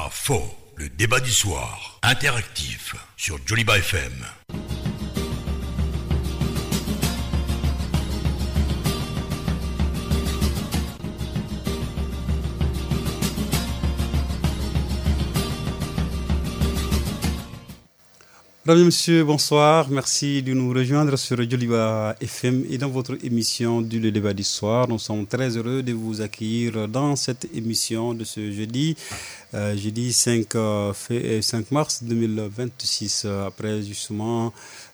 faux, le débat du soir, interactif sur Joliba FM. Mesdames et messieurs, bonsoir. Merci de nous rejoindre sur Joliba FM et dans votre émission du Le Débat du Soir. Nous sommes très heureux de vous accueillir dans cette émission de ce jeudi 5 mars 2026. Après justement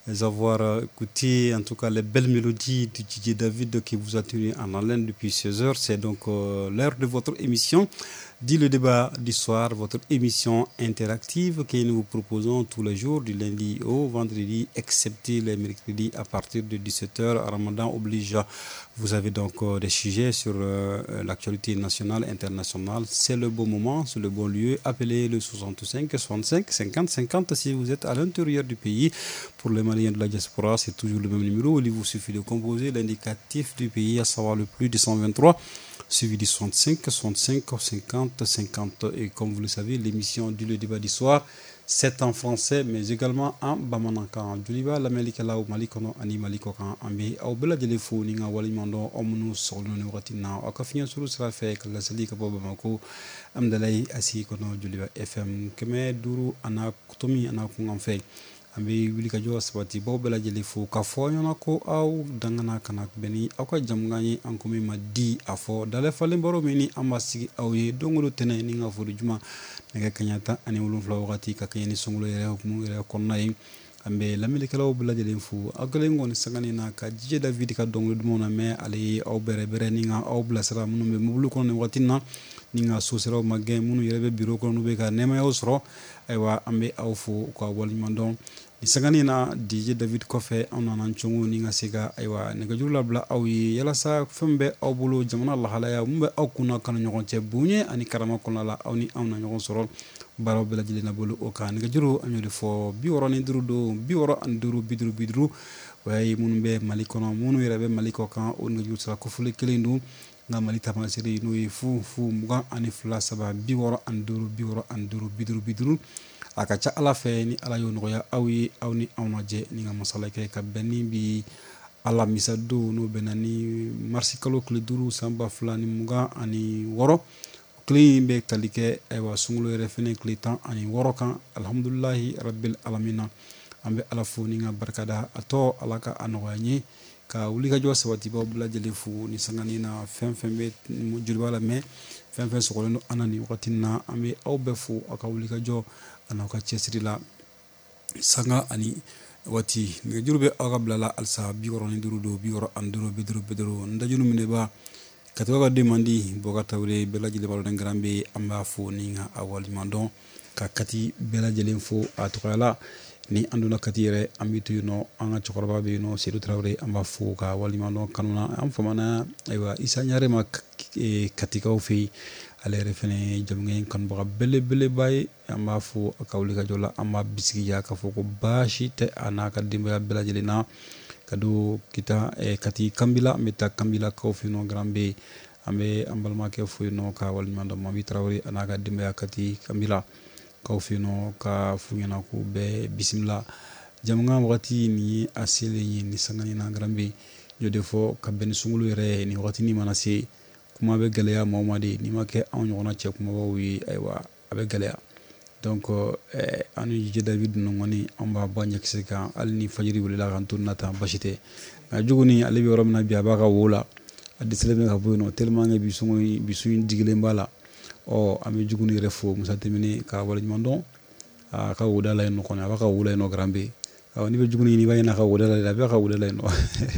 avoir écouté en tout cas les belles mélodies de Didier David qui vous a tenu en haleine depuis 16 heures. C'est donc l'heure de votre émission. Dit le débat du soir, votre émission interactive que nous vous proposons tous les jours, du lundi au vendredi, excepté les mercredis à partir de 17h. Ramadan oblige. Vous avez donc des sujets sur l'actualité nationale, internationale. C'est le bon moment, c'est le bon lieu. Appelez le 65 65 50 50 si vous êtes à l'intérieur du pays. Pour les Maliens de la diaspora, c'est toujours le même numéro. Il vous suffit de composer l'indicatif du pays, à savoir le plus de 123. Suivi du 65, 65, 50, 50. Et comme vous le savez, l'émission du Le Débat du Soir, c'est en français, mais également en Bamanankan. Joliba, la Melikala ou Malikono, Ani Malikokan, Ambi, au Bela de l'Efo, Ninga Walimando, Omunu, Solno, Ratina, Okafian Suru Srafek, la Salika Bobamako, Amdalai, Asikono, Joliba FM, Keme, Duru, Ana, Kutomi, Ana Kunganfe. Ambe wili ka jo sabati bo bela jeli fo ka fo nyona ko aw dangana kanak beni akwa jamgani ankomi ma di afo dale falen boro mini amasigi awye dongolo tene ni nga fo juma daga kanyata ani wulun fla wakati ka kanyani songulo yere hukumu yere konnay ambe lameli kala bela jeli fo akale ngoni sagani na ka jije David ka dongolo dumona me ali aw bere ni nga aw bla sara munu be mublu kono watina ni nga sosero magge munu yere be biro kono be ka nema yosro aywa ambe aw fo ko walimandon isagani na DJ David Kofe onana nchungu ninga siga aywa negajula bla awi yala sa fembe awbulo jamana Allah halaya mumbe akuna kana nyogon ce bunye ani karama kono la awni awna nyogon sorol baro bela jilina bolu oka negajuru anyode fo bi woroni durudo bi woro anduru bidru way munbe malikono munu yerabe maliko kan on negajul sa ko fule kelendu nga malita masiri no fu muga ani fla saba bi woro anduru bidru akacha ala fe ni ala yo noya awi awni awnaje ni nga masala ke ka beni bi ala misadu no benani marsikalo kliduru samba fulani muga ani woro kli be kalike aywa sungulo refene klitan ani woro kan alhamdulillah rabbil alamin ambe ala fu ni nga barkada ato alaka anwani ka wuli ka jo sabati ba bla jele fu ni sangani na fembe julbala me fembe sokolo anani watina ambe awbe fu aka wuli ka jo anaka chesri la sanga ani wati nge jurbe agabla la alsa biworo ni durudo biworo anduro bedro ndajunu mineba katwa de mandi bogata wure bela jile balo ngrambe amba fo ninga awali mandon ka kati bela jile fo atukala ni anduna katire ambitu no anga chokorba be no sedu trawre amba fo ka wali mandon kanuna am famana aywa isanyare mak katika ofi ale refene jamngen kan boga bele bay amba fu akawli ka jola amba bisigi ya ka foko bashi te anaka dimba bela jelina kadu kita kati kambila meta kambila ka ofi no grambe ambe ambalma ke fu no ka wal mando mami trawri anaka dimba kati kambila ka ofi no ka funyana ku be bismillah jamnga wakati ni asile ni sangani na grambe jode fo ka ben sungulu re ni wakati ni manase kuma be galeya momadi ni make an yona che kuma wi aywa abe galeya donc anu je David no ngoni amba banya kiseka alni fajiri wala kan tunata bashite juguni alibi romna biya baka wola adi selebe ka bono tellement ngi bisu digle mbala o ami juguni refo musa temini ka wala mandon ka woda la no kona baka wola no grambe ni be juguni ni bayina ka woda la be ka woda la no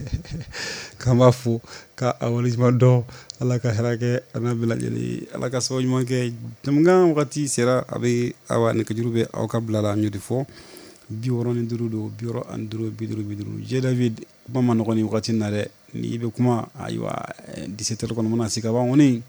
kama fu ka awali mandon ala ka harake ana bila jeli ala ka so manke tamga wakati sera abe awa ne kajurube aw ka blala nyudi fo bi woroni durudo bi woro anduro bidru je David mama no koni wakati nare ni be kuma aywa 17 kono mona sika ba woni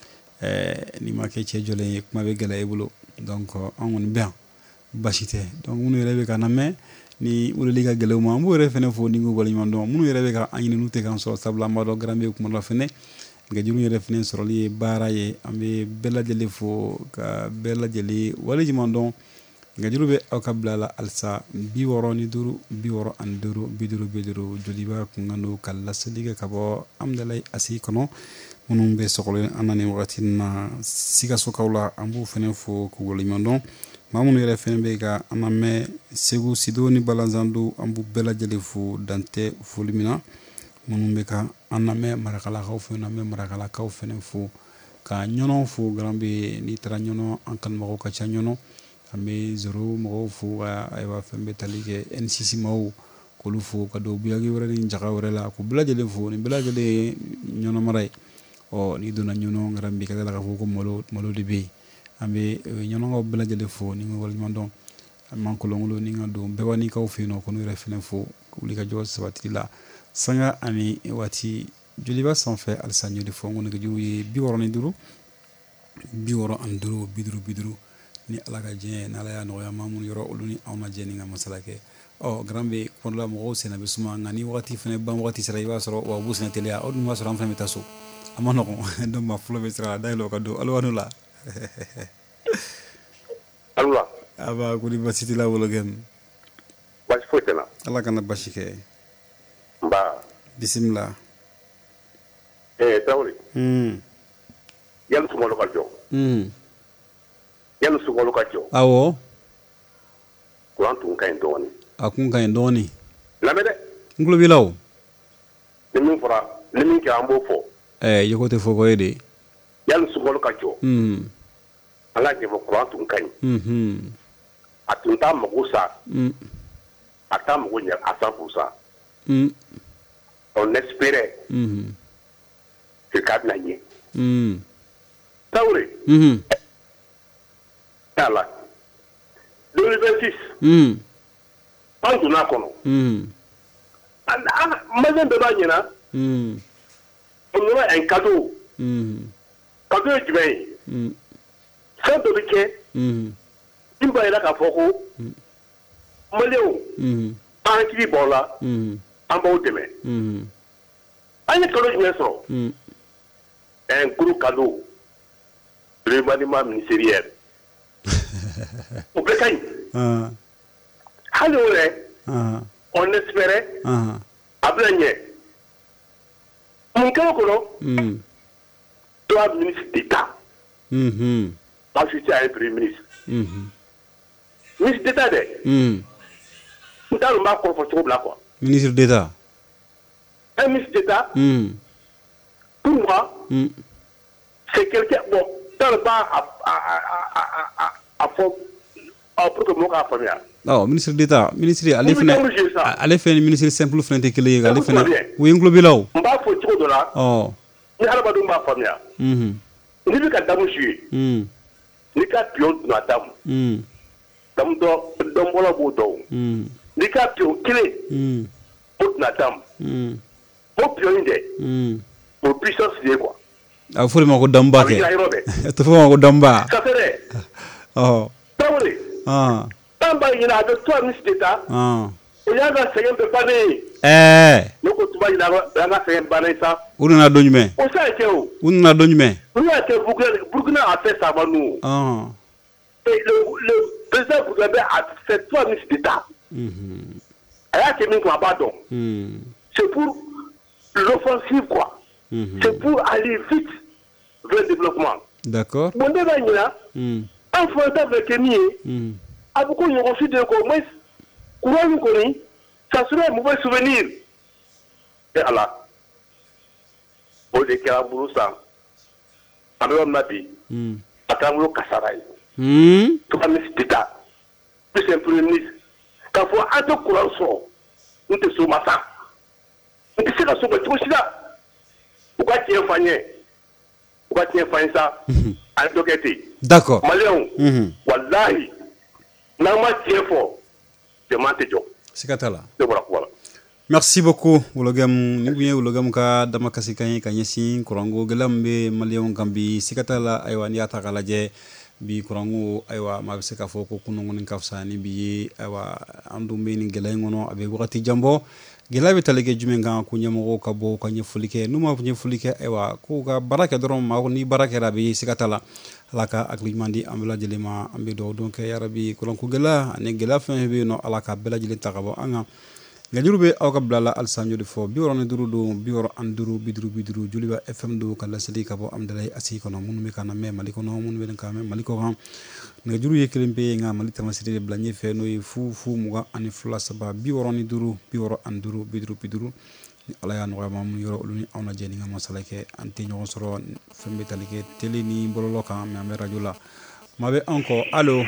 ni make che jole kuma be gala ebulo donc on bien bashite donc munu rebe kana me ni wule liga gele mo ambo refene fo ningo wala nyando munu rebe ka anyi nute kan so sabla mado grambe kuma la fene nga juru yɛrɛ fɛnɛ sɔrɔli ye baara ye an bɛ bɛɛ lajɛlen fo ka bɛɛ lajɛlen waleɲuman dɔn nga juru bɛ aw ka bila la halisa 65 65 50 50 joliba kungando ka laseli kɛ ka bɔ Amdalayi Asi kɔnɔ minnu bɛ sɔgɔlen an na nin wagati na Sikasokaw la an b'u fɛnɛ fo k'u waleɲuman dɔn maa minnu yɛrɛ fɛnɛ bɛ ka an lamɛn Segu Sido ni Balazan an b'u bɛɛ lajɛlen fo dantɛ foli min na minnu bɛ ka an lamɛn Marakalakaw fɛ an bɛ Marakalakaw fɛnɛ fo ka ɲɔnɔ fo garan bɛ n'i taara ɲɔnɔ an kanubagaw ka ca ɲɔnɔ an bɛ zoro mɔgɔw fo ka ayiwa fɛn bɛ tali kɛ N6 maaw k'olu fo ka don buyaki wɛrɛ ni jaga wɛrɛ la k'u bɛɛ lajɛlen fo nin bɛɛ lajɛlen ye ɲɔnɔ mara ye n'i donna ɲɔnɔ garan bɛ ka da la ka fɔ ko malo de bɛ yen an bɛ ɲɔnɔkaw bɛɛ lajɛlen fo ni ka waleɲuman dɔn an man kolonkolon ni ka don bɛɛ b'a n'i kaw fɛ yen nɔ ko n'u yɛrɛ fɛnɛ fo wuli ka jɔ sabatili la sanga ani waati joliba sanfɛ halisa n y'o de fɔ n ko nɛgɛjuru ye 65 65 50 50 ni ala ka diɲɛ n'ala y'a nɔgɔya maa minnu yɔrɔ olu ni anw na jɛ ni ka masala kɛ garan bɛ kuma dɔ la mɔgɔw senna bɛ suma nka ni wagati fɛnɛ ban wagati sera i b'a sɔrɔ wa b'u senna teliya o dun b'a sɔrɔ an fɛnɛ bɛ taa so a ma nɔgɔn donc maa fɔlɔ bɛ sira la dayɛlɛ o ka don alo la allo aba ko di basi t'i la Wologɛmu basi foyi tɛ na ala kana basi kɛ nba bisimila Tarawele yanni sunkalo ka jɔ yanni sunkalo ka jɔ awɔ kuran tun ka ɲi dɔɔni a kun ka ɲi dɔɔni lamɛn dɛ n tulo b'i la o ni min fɔra ni min kɛ an b'o fɔ yeko tɛ fɔ ko ye de yanni sunkalo ka jɔ an ka jɛfɔ kuran tun ka ɲi a tun t'a mago sa a t'a mago ɲɛ a 100% on espérait que k'a bɛna ɲɛ Tarawele yala 2026 an donna kɔnɔ Malien bɛɛ b'a ɲɛna on aura un cadeau cadeau ye jumɛn ye fɛn dɔ bɛ kɛ min b'a yira k'a fɔ ko Maliens an hakili b'aw la an b'aw dɛmɛ an ye cadeau jumɛn sɔrɔ un gros cadeau le remaniement ministériel o bɛɛ ka ɲi hali o yɛrɛ on espérait a bɛna ɲɛ mun kɛra kɔnɔ 3 ministres d'État ensuite a un premier ministre ministre d'État dɛ n t'a dɔn n b'a kɔrɔfɔ cogo bila quoi ministre d'État un ministre d'État pour moi c'est quelqu'un bon dans le bas à fond pour que mɔgɔw k'a faamuya ministre d'État ministre ale fɛnɛ ministre simple fɛnɛ tɛ kelen ye ale fɛnɛ o ye n tulo b'i la o n b'a fɔ cogo dɔ la ni hadamadenw b'a faamuya n'i bɛ ka damu su ye n'i ka pion donna damu dɔnbɔla b'o dɔn n'i ka pion kelen o donna damu o pion in dɛ o puissance de ye quoi a bɛ fɔ de ma ko damuba kɛ a tɛ fɔ ma ko damuba ça fait dɛ Tarawele an b'a ɲini a bɛ 3 ministres d'État o y'an ka sɛgɛn bɛɛ bannen ye ne ko tuma ɲini an ka sɛgɛn bannen sa u nana don jumɛn o sa ye kɛ o u nana don jumɛn olu y'a kɛ Burkina a fait ça avant nous et le président burkinabé a fait 3 ministres d'État a y'a kɛ min kun a b'a dɔn c'est pour l'offensive quoi c'est pour aller vite vers le développement d'accord bon ne b'a ɲina an fɔlɔta bɛ kɛ min ye a bɛ ko ɲɔgɔn si de ko au moins courant min kɔni ça serait un mauvais souvenir et ala o de kɛra bolo san an bɛ yɔrɔ min na bi a kɛra bolo kasara ye 3 ministres d'État plus un premier ministre k'a fɔ an tɛ courant sɔrɔ n tɛ s'o ma sa n tɛ se ka s'o ma cogo si la u ka tiɲɛ f'an ye u ka tiɲɛ f'an ye sa an dɔ kɛ ten d'accord Maliens walahi n'an ma tiɲɛ fɔ jama tɛ jɔ siga t'a la ne bɔra kuma la merci beaucoup Wologɛmu ni tun ye Wologɛmu ka damakasikan ye ka ɲɛsin kuranko gɛlɛya min bɛ Maliens kan bi siga t'a la ayiwa n'i y'a ta k'a lajɛ bi kuranko ayiwa maa bɛ se k'a fɔ ko kunun kɔni ka fisa ni bi ye ayiwa an dun bɛ nin gɛlɛya in kɔnɔ a bɛ wagati jan bɔ gɛlɛya bɛ tali kɛ jumɛn kan ko ɲɛmɔgɔw ka bɔ ka ɲɛfɔli kɛ n'u ma ɲɛfɔli kɛ ayiwa k'u ka baara kɛ dɔrɔn ma ni baara kɛra a bɛ siga t'a la ala ka hakili ɲuman di an bɛɛ lajɛlen ma an bɛ dugawu kɛ yarabi kuranko gɛlɛya ani gɛlɛya fɛn bɛ yen nɔ ala ka bɛɛ lajɛlen ta ka bɔ an kan nɛgɛjuru bɛ aw ka bila la halisa y'o de fɔ 65 don 65 50 Joliba FM don ka laseli ka bɔ Amudalayi Asi kɔnɔ minnu bɛ ka na mɛn Mali kɔnɔ minnu bɛ ka mɛn Mali kɔ kan nɛgɛjuru ye kelen pe nka Mali tamasire de bila ɲɛfɛ n'o ye 0 20 23 65 65 50 ni ala y'a nɔgɔya ma minnu yɔrɔ olu ni anw lajɛ ni ka masala kɛ an tɛ ɲɔgɔn sɔrɔ fɛn bɛ tali kɛ télé ni bɔlɔlɔ kan mais an bɛ radio la maa bɛ an kɔ allo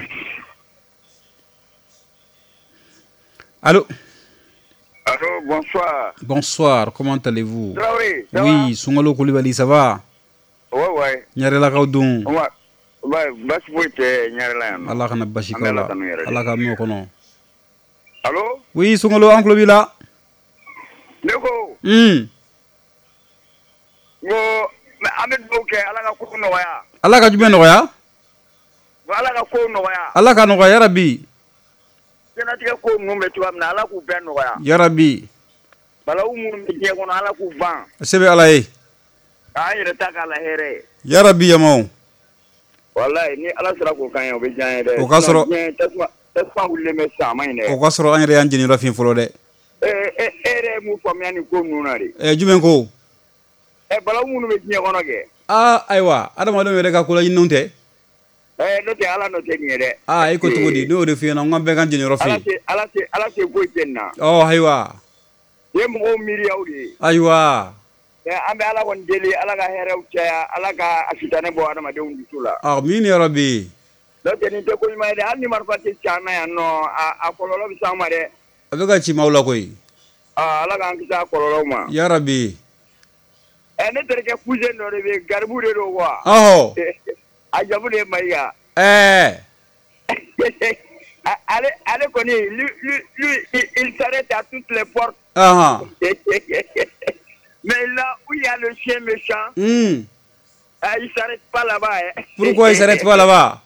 allo. Allô, bonsoir. Bonsoir, comment allez-vous? Traoré, ça oui, Soungalo Koulibaly, ça va? Ouais. Nyarela Kaudun. Ouais, basi foite nyarela. Allah kana basi kala. Allah ka mo kono. Allô? Oui, Soungalo Uncle Bila. Neko. Ngo, Ahmed Bouke, Allah ka ko noya. Allah ka jumɛn nɔgɔya? Allah ka ko noya. Allah ka nɔgɔya Rabbi. Jɛnatigɛ ko ninnu bɛ cogoya min na ala k'u bɛɛ nɔgɔya. Yarabi. Balawu minnu bɛ diɲɛ kɔnɔ ala k'u ban. Sɛbɛ ala ye. K'an yɛrɛ ta k'a la hɛrɛ ye. Yarabi yamaw. Walayi ni ala sera k'o kan ye o bɛ diya n ye dɛ. O ka sɔrɔ tasuma wulilen bɛ san ma ɲi dɛ. O ka sɔrɔ an yɛrɛ y'an jɛniyɔrɔ fin fɔlɔ dɛ. E yɛrɛ ye mun faamuya nin ko ninnu na de. Jumɛn ko? Balawu minnu bɛ diɲɛ kɔnɔ kɛ. Ayiwa adamadenw yɛrɛ ka kolaɲiniw tɛ. N'o tɛ ala n'o tɛ ɲɛ dɛ. E ko cogo di n'o de f'i ɲɛna n k'an bɛɛ k'an jɛniyɔrɔ fin. Ala tɛ foyi tɛ nin na. Ayiwa. Ye mɔgɔw miiriyaw de ye. Ayiwa. An bɛ ala kɔni deli ala ka hɛrɛw caya ala ka sitanɛ bɔ adamadenw dusu la. Min yarabi. N'o tɛ nin tɛ ko ɲuman ye dɛ hali ni marifa tɛ ci an na yan nɔ a kɔlɔlɔ bɛ s'an ma dɛ. A bɛ ka ci maaw la koyi. Ala k'an kisi a kɔlɔlɔw ma. Yarabi. Ne terikɛ cousin dɔ de bɛ yen garibu de don wa. A jamu de ye Mayiga. Ale kɔni il s'arrête à toutes les portes. Mais là où il y a le chien méchant, il s'arrête pas là-bas. Pourquoi il s'arrête pas là-bas?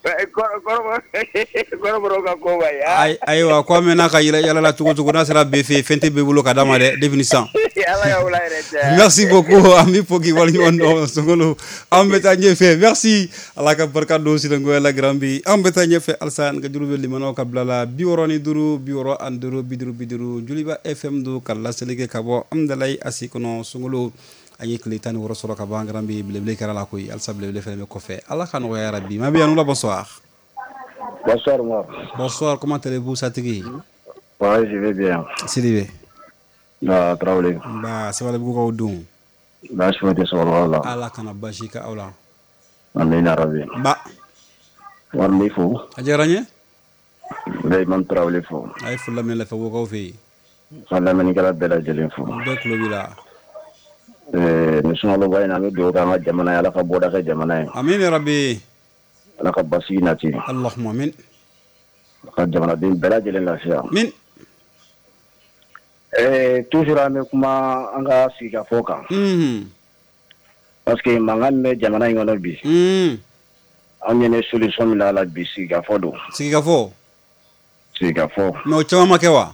Ayiwa ko amena ka yala la tugo n'a sera befe fente be bolo ka dama de définition. Merci beaucoup ami Pogi Walimondo Songolo ambeta ñefe merci ala ka barka do silango la grambi ambeta ñefe alsan ga jurube limano ka blala biworoni duru biworo anduru bidiru Joliba FM do kala selege kabo Amudalayi Asi kono Songolo ayi klitan woro soro ka bangrambi blele kara la koy alsa blele fele ko fe ala kan wa ya rabbi ma bianu la bonsoir. Bonsoir, comment allez-vous Satigi? Ouais, je vais bien. Sidibé. Traoré. C'est vrai que vous avez je suis sur Allah. Allah kana bashika aula. Amin arabi. Warmi fo. Ajaranye? Lay man Traoré fo. Ay fulla men la fa wo ko fi. Falla men kala bela jelen fo. Be klo bila. Ni sunalo bayna mi do ka jamana yala ka boda ka jamana. Amin ya rabbi. Ala ka basi nati. Allahumma amin. Ka jamana din bela jelen lafiya. Min. Toujours ame kuma an ka sigi ka fɔ kan. Parce que mankan bɛ jamana in kɔnɔ bi. An ɲɛ solution min la bi sigi ka fɔ don. Sigi ka fɔ. Sigi ka fɔ. Mais o caman ma kɛ wa?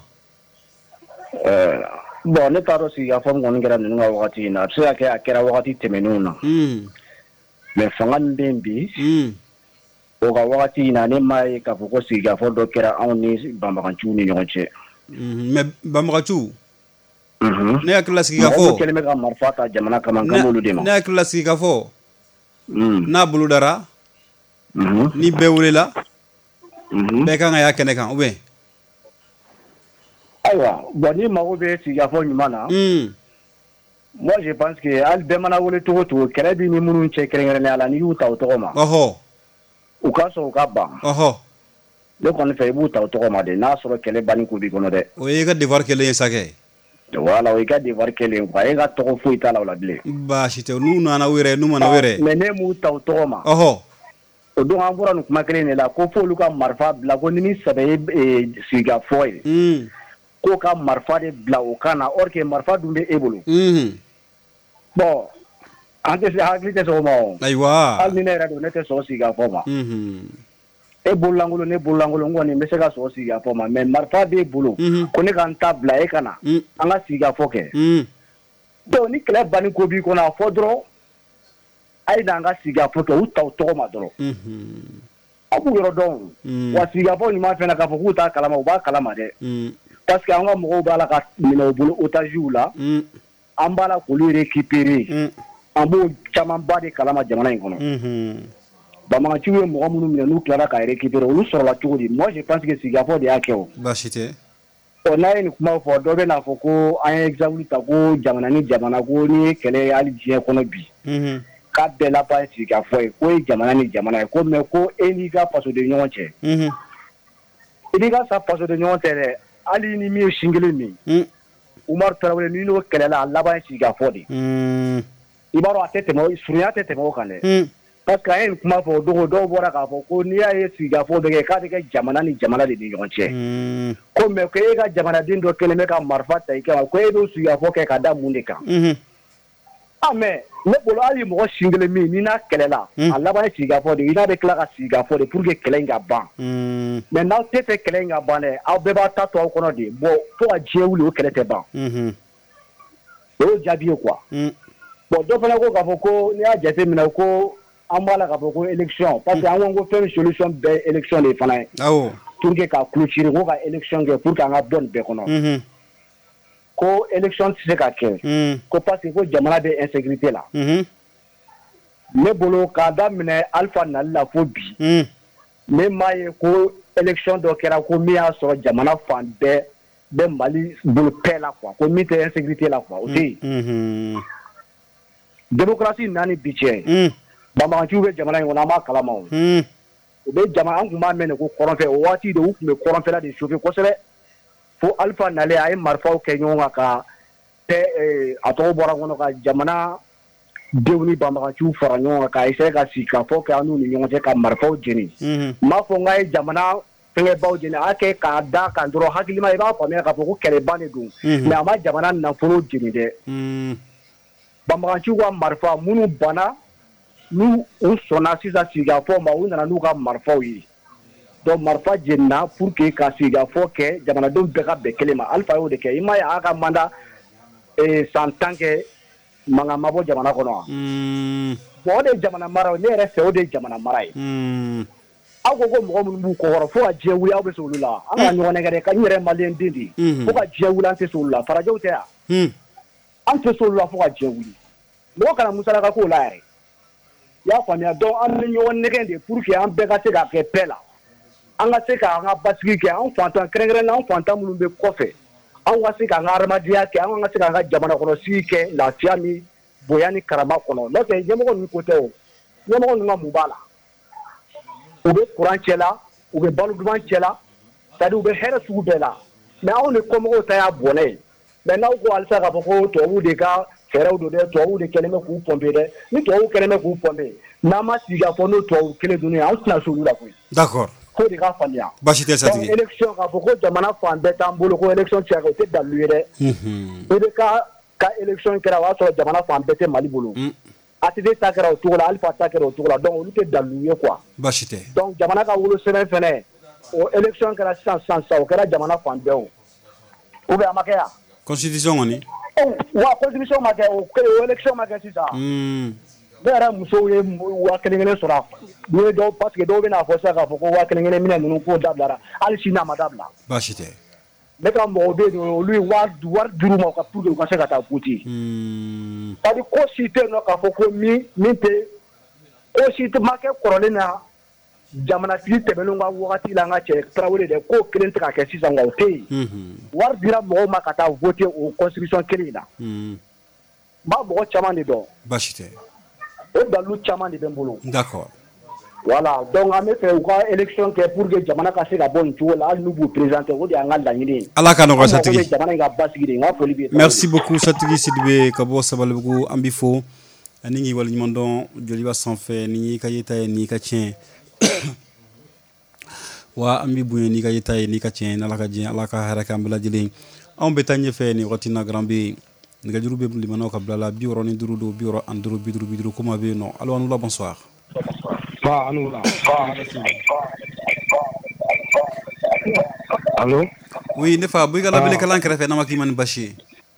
Bon ne t'a dɔn sigi ka fɔ min kɔni kɛra ninnu ka wagati in na a bɛ se ka kɛ a kɛra wagati tɛmɛnenw na. Mais fanga min bɛ yen bi. O ka wagati in na ne m'a ye k'a fɔ ko sigi ka fɔ dɔ kɛra anw ni banbaganciw ni ɲɔgɔn cɛ. Mais banbaganciw. Ne hakili sigi ka fɔ. Mɔgɔw kɛlen bɛ ka marifa ta jamana kama n kan b'olu de ma. Ne hakili sigi ka fɔ. N'a bolo dara. Ni bɛɛ welela. Bɛɛ kan ka y'a kɛnɛ kan ou bien. Ayiwa bon ni mago bɛ sigi ka fɔ ɲuman na. Moi je pense que hali bɛɛ mana wele cogo o cogo kɛlɛ b'i ni minnu cɛ kɛrɛnkɛrɛnnenya la n'i y'u ta o tɔgɔ ma. U ka sɔrɔ u ka ban. Ne kɔni fɛ i b'u ta o tɔgɔ ma de n'a sɔrɔ kɛlɛ banni ko b'i kɔnɔ dɛ. O ye ka devoir kelen ye sa kɛ. Voilà o ye ka devoir kelen quoi e ka tɔgɔ foyi t'a la o la bilen. Baasi tɛ n'u nana u yɛrɛ n'u mana u yɛrɛ. Mais ne m'u ta o tɔgɔ ma. O don an bɔra nin kuma kelen de la ko f'olu ka marifa bila ko ni min sɛbɛn ye sigikafɔ ye. K'o ka marifa de bila o kan na or que marifa dun bɛ e bolo. Bon an tɛ se hakili tɛ sɔn o ma o. Ayiwa. Hali ni ne yɛrɛ don ne tɛ sɔn sigikafɔ ma. e bolangolo ne bolangolo ngoni me se ka so siga fo ma mais marfa be bolo ko ne kan tabla e kana an ka siga fo ke donc ni kɛlɛ bani ko bi kɔnɔ a fɔ dɔrɔn a ye n'an ka siga fo kɛ u ta u tɔgɔ ma dɔrɔn a b'u yɔrɔ dɔn wa siga fɔ ɲuman fɛnɛ k'a fɔ k'u t'a kalama u b'a kalama dɛ parce que an ka mɔgɔw b'a la ka minɛ u bolo otages la an b'a la k'olu récupérer an b'o camanba de kalama jamana in kɔnɔ Bamananciw ye mɔgɔ minnu minɛ n'u tilara ka récupérer olu sɔrɔla cogo di moi je pense que sigafɔ de y'a kɛ o baasi tɛ n'a ye nin kuma fɔ dɔ bɛ n'a fɔ ko an ye exemple ta ko jamana ni jamana ko ni ye kɛlɛ ye hali diɲɛ kɔnɔ bi k'a bɛɛ laban ye sigafɔ ye ko ye jamana ni jamana ye ko mais ko e n'i ka fasoden ɲɔgɔn cɛ i n'i ka sa fasoden ɲɔgɔn tɛ dɛ hali ni min ye sin kelen min Umaru Tarawele n'i n'o kɛlɛla a laban ye sigafɔ de i b'a dɔn a tɛ tɛmɛ surunya tɛ tɛmɛ o kan dɛ parce que an ye nin kuma fɔ dogo dɔw bɔra k'a fɔ ko n'i y'a ye sigafɔ bɛ kɛ k'a bɛ kɛ jamana ni jamana de ni ɲɔgɔn cɛ ko mais ko e ka jamanaden dɔ kelen bɛ ka marifa ta i kama ko e b'o sigafɔ kɛ ka da mun de kan mais ne bolo hali mɔgɔ sin kelen min n'i n'a kɛlɛla a laban ye sigafɔ de i n'a bɛ tila ka sigafɔ de pour que kɛlɛ in ka ban mais n'aw tɛ fɛ kɛlɛ in ka ban dɛ aw bɛɛ b'a ta to aw kɔnɔ de bon fo ka diɲɛ wuli o kɛlɛ tɛ ban o y'o jaabi ye quoi bon dɔ fana ko k'a fɔ ko n'i y'a jate minɛ ko an b'a la k'a fɔ ko élection parce que an ko fɛn solution bɛɛ élection de fana ye pour que ka clôturer ko ka élection kɛ pour que an ka bɔ nin bɛɛ kɔnɔ ko élection tɛ se ka kɛ ko parce que ko jamana bɛ insécurité la ne bolo k'a daminɛ Alpha nali la fo bi ne m'a ye ko élection dɔ kɛra ko min y'a sɔrɔ jamana fan bɛɛ bɛ Mali bolo paix la quoi ko min tɛ insécurité la quoi o tɛ yen démocratie nani bi cɛ Bamananciw bɛ jamana in kɔnɔ an b'a kalama o u bɛ jamana an tun b'a mɛn de ko kɔrɔnfɛ o waati de u tun bɛ kɔrɔnfɛla de chauffer kosɛbɛ fo Alpha nalen a ye marifaw kɛ ɲɔgɔn kan ka a tɔgɔ bɔra kɔnɔ ka jamana denw ni Bamananciw fara ɲɔgɔn kan k'a essayer ka sigikafɔ kɛ an n'u ni ɲɔgɔn cɛ ka marifaw jeni n m'a fɔ n k'a ye jamana fɛngɛbaw jeni a y'a kɛ k'a da kan dɔrɔn hakilima i b'a faamuya k'a fɔ ko kɛlɛban de don mais a ma jamana nafolo jeni dɛ Bamananciw ka marifa minnu banna n'u sɔnna sisan sigikafɔ ma u nana n'u ka marifaw ye donc marifa jenina pour que ka sigikafɔ kɛ jamanadenw bɛɛ ka bɛn kelen ma Alpha y'o de kɛ i m'a ye a ka mandat san 10 kɛ mankan ma bɔ jamana kɔnɔ wa bon o de ye jamana mara ye ne yɛrɛ fɛ o de ye jamana mara ye aw ko mɔgɔ minnu b'u kɔkɔrɔ fo ka diɲɛ wuli aw bɛ se olu la an ka ɲɔgɔn nɛgɛ dɛ ka n yɛrɛ maliyɛn den de ye fo ka diɲɛ wuli an tɛ se olu la farajɛw tɛ yan an tɛ se olu la fo ka diɲɛ wuli mɔgɔ kana musalaka k'o la yɛrɛ i y'a faamuya donc an bɛ ɲɔgɔn nɛgɛ de pour que an bɛɛ ka se ka kɛ paix la an ka se k'an ka basigi kɛ an fantan kɛrɛnkɛrɛnnen an fantan minnu bɛ kɔfɛ an ka se k'an ka adamadenya kɛ an ka se k'an ka jamana kɔnɔ sigi kɛ lafiya ni bonya ni karama kɔnɔ n'o tɛ ɲɛmɔgɔ ninnu ko tɛ o ɲɛmɔgɔ ninnu ka mun b'a la u bɛ courant cɛ la u bɛ balo duman cɛ la c'est à dire u bɛ hɛrɛ sugu bɛɛ la mais anw de kɔmɔgɔw ta y'a bɔnɛ ye mais n'aw ko halisa k'a fɔ ko tubabuw de ka fɛɛrɛw don dɛ tubabuw de kɛlen bɛ k'u pɔnpe dɛ ni tubabuw kɛlen bɛ k'u pɔnpe n'an ma sigi ka fɔ n'o tubabu kelen dunni ye an tɛna se olu la koyi d'accord fo de k'a faamuya baasi tɛ satigi donc élection k'a fɔ ko jamana fan bɛɛ t'an bolo ko élection tɛ se ka kɛ o tɛ dalilu ye dɛ IBK ka élection kɛra o y'a sɔrɔ jamana fan bɛɛ tɛ Mali bolo ATT ta kɛra o cogo la Alpha ta kɛra o cogo la donc olu tɛ dalilu ye quoi baasi tɛ donc jamana ka wolosɛbɛn fɛnɛ o élection kɛra sisan o kɛra jamana fan bɛɛ o ou bien a ma kɛ yan constitution kɔni wa constitution ma kɛ o élection ma kɛ sisan ne yɛrɛ musow ye 1000 sɔrɔ n'u ye dɔw parce que dɔw bɛna fɔ sisan k'a fɔ ko 1000 minɛ ninnu k'o dabilara hali sini a ma dabila baasi tɛ ne ka mɔgɔw bɛ yen olu ye wari d'u ma pour que u ka se ka taa voter c'est-à-dire ko si tɛ yen nɔ k'a fɔ ko min tɛ ko si ma kɛ kɔrɔlen na jamanatigi tɛmɛnenw ka wagati la an ka cɛ Tarawele dɛ k'o kelen tɛ ka kɛ sisan nka o tɛ yen wari dira mɔgɔw ma ka taa voter o constitution kelen in na n b'a mɔgɔ caman de dɔn baasi tɛ o dalilu caman de bɛ n bolo d'accord voilà donc an bɛ fɛ u ka élection kɛ pour que jamana ka se ka bɔ nin cogo la hali n'u b'u présenter o de y'an ka laɲini ye Ala ka nɔgɔya Satigi jamana in ka basigi de n ka foli b'i ye merci beaucoup Satigi Sidibe ka bɔ Sabalibugu an b'i fo ani k'i waleɲuman dɔn Joliba sanfɛ ni y'i ka yeta ye n'i ka tiɲɛ wa an b'i bonya n'i ka yeta ye n'i ka tiɲɛ n'Ala ka diɲɛ Ala ka hɛrɛ k'an bɛɛ lajɛlen anw bɛ taa ɲɛfɛ nin wagati in na Grand B nɛgɛjuru bɛ limanaw ka bila la 65 don 65 50 50 koma bɛ yen nɔ allo Anoula bonsoir Anoula Allô? Oui, ne fa buiga la bele kalan krefe na makimani bashi.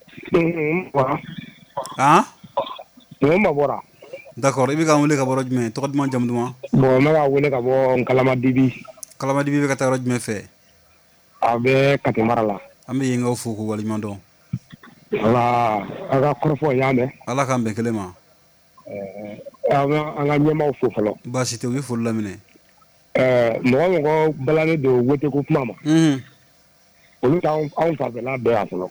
Ah? Ma bora. D'accord, ibi ka wule ka boroj me to kodman jamduma. Bon, ma wule ka bo kalama dibi. Kalama dibi be ka taroj me fe. Abe katemara la. Ambe yenga ufuku wali mando. Ala aga korfo yame. Ala kambe kelema. Anga nyema ufufalo. Bashi te wi ful lamine. Mo balane do wote ko mama. Olu ta on fa bela be afolo.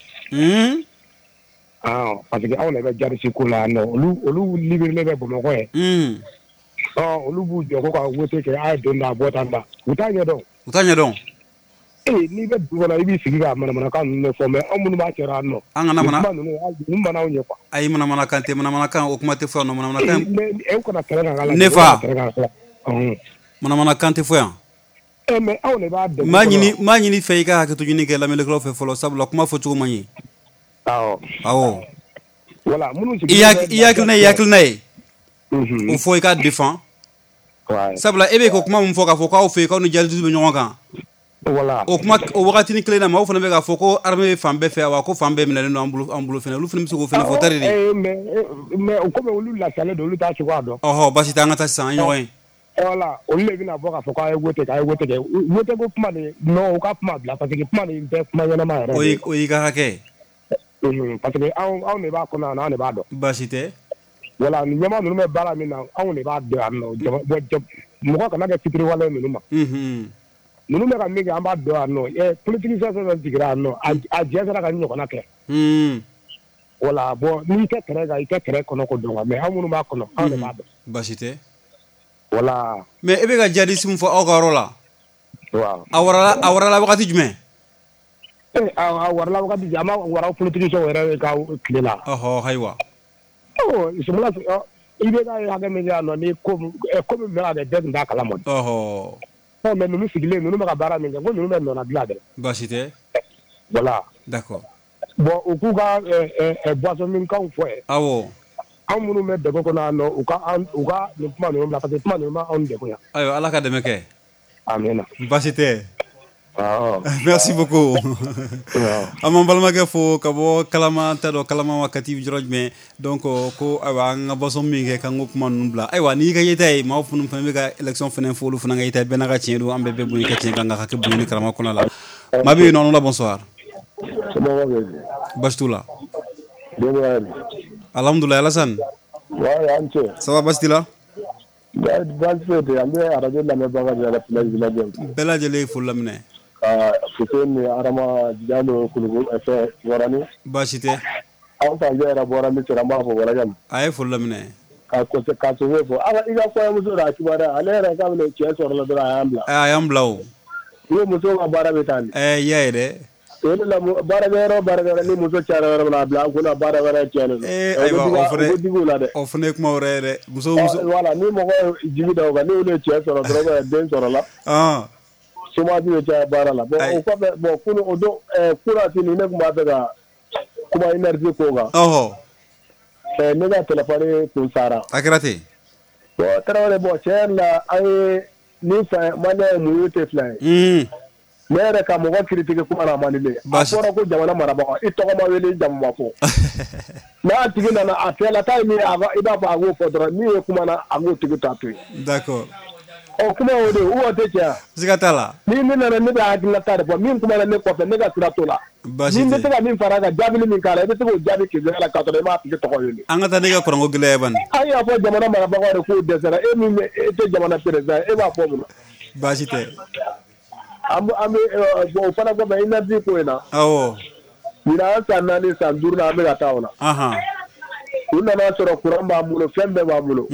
Parce que on avait déjà reçu la no olu libéré be bo mo ko e. Olu bu jo ko wote ke ay do na botanda. Utanya don. Ni be do na ibi sigi ga mana kan ne fo me amunu ma kera no. Anga na mana. Ni mana onye kwa. Ay mana kan te mana kan o kuma te fo no mana kan. E ko na kera ga la. Nefa. Mana kan te fo ya. Mais on ne va de Manyini feika ka tujini ke la mele klo fe folo sabla kuma fo tugo manyi. Awo. Voilà, munu yakil nay. O fo ka défend. Ouais. Sabla ebe ko kuma mfo ka fo ka o fe ka no jaldu be nyonga. Voilà. O kuma o wakati ni klena ma o fona be ka fo ko armée fambe fe wa ko fambe mele no ambulo fena lu fena ko fena fo tari. Mais o comme olu la sale do lu ta chwa do. Basi tanga ta san yoy. Voilà, on le vient avoir à faire quoi wote ko kuma ni no ka kuma bla parce que kuma ni be kuma yana ma. Oui ga hake. Parce que on ne va kona na ne ba do. Basi te. Voilà, ni nyama no me bala mi na on ne va do no. Mo ko kana ke fitri wala mi numa. Nunu me ka mi ga amba do no. Politique ça ça digra no. A jesa ka ni ko na ke. Voilà, bon ni ke tere kono ko do mais amunu ma kono on ne va do. Basi te. Voilà. Mais ebe ga jadi sim fo ogarola. Wow. Awara wakati jume. Awara wakati jama wara politique so wera ka klela. Haywa. Ismula ibe ga haga me ya no ni ko me ga de nda kala mo. Mais nous sigilé nous me ga bara me ngo nous me no na blade. Basite. Voilà. D'accord. Bon au coup ga boisson min kan fo. Awo. An munu me de ko na no uka ni kuma no la parce que kuma no ma on de ko ya. Ayo ala ka demeke. Amena. Basite. Merci beaucoup. Amon balma ke fo kabo kalama tado kalama wakati jorojme donc ko awa nga boson mi ke kan kuma nun bla aywa ni ga yetay ma funum fa mi ga election fenen fo lu funa nga yetay ben ga cien do ambe be bu ni ke cien nga ka ke bu ni kalama kona la mabi non la bonsoir. Bastula. Alhamdulillah Alassane. Ouais, Anche. Ça va Bastila? Bella jele fulamne. Fuseni arama jalo kulugo efe warani. Bashite. An fa jera borani tirama fo waragan. Ay fulamne. Ka so fo. Aga iga ko muso ra kibara alera ka bele che so la dra ambla. Ay amblaw. Yo muso ga bara betani. Yeyde. La bara ni muso chara na bla ko na bara chene. Aywa ofne kuma orere muso wala ni mo ko jigida ga ni le che so la dra den so la. Suma bi ja bara la bo ko bo kuno odo kurati ni ne kuma daga kuma energy ko ga ne ga telefone kun sara akrati bo tarawale bo chela ay ni fa mane mu yote fly mere ka mo ko critique kuma na manile afora ko jamana maraba ito ko ma wele jamma fo na tigina na afela time aba ida ba go fodra ni kuma na ago tigita tu d'accord. Kuma ode uwa techa zigatala ni na ne ba hakila tare bo min kuma na ne ko fe ne ga turatola ni ne tega min faraga jabili min kala be tego jabi ke gala ka to ma ti to ko yoni angata ne ga korongo gileban ay afo jamana mara ba ko de sara e mi te jamana pereza e ba fo mu basite am bo fana go be ina di ko ina awo ina sanna ni sandur na be ga taona kuna na soro kuramba mulo fembe ba mulo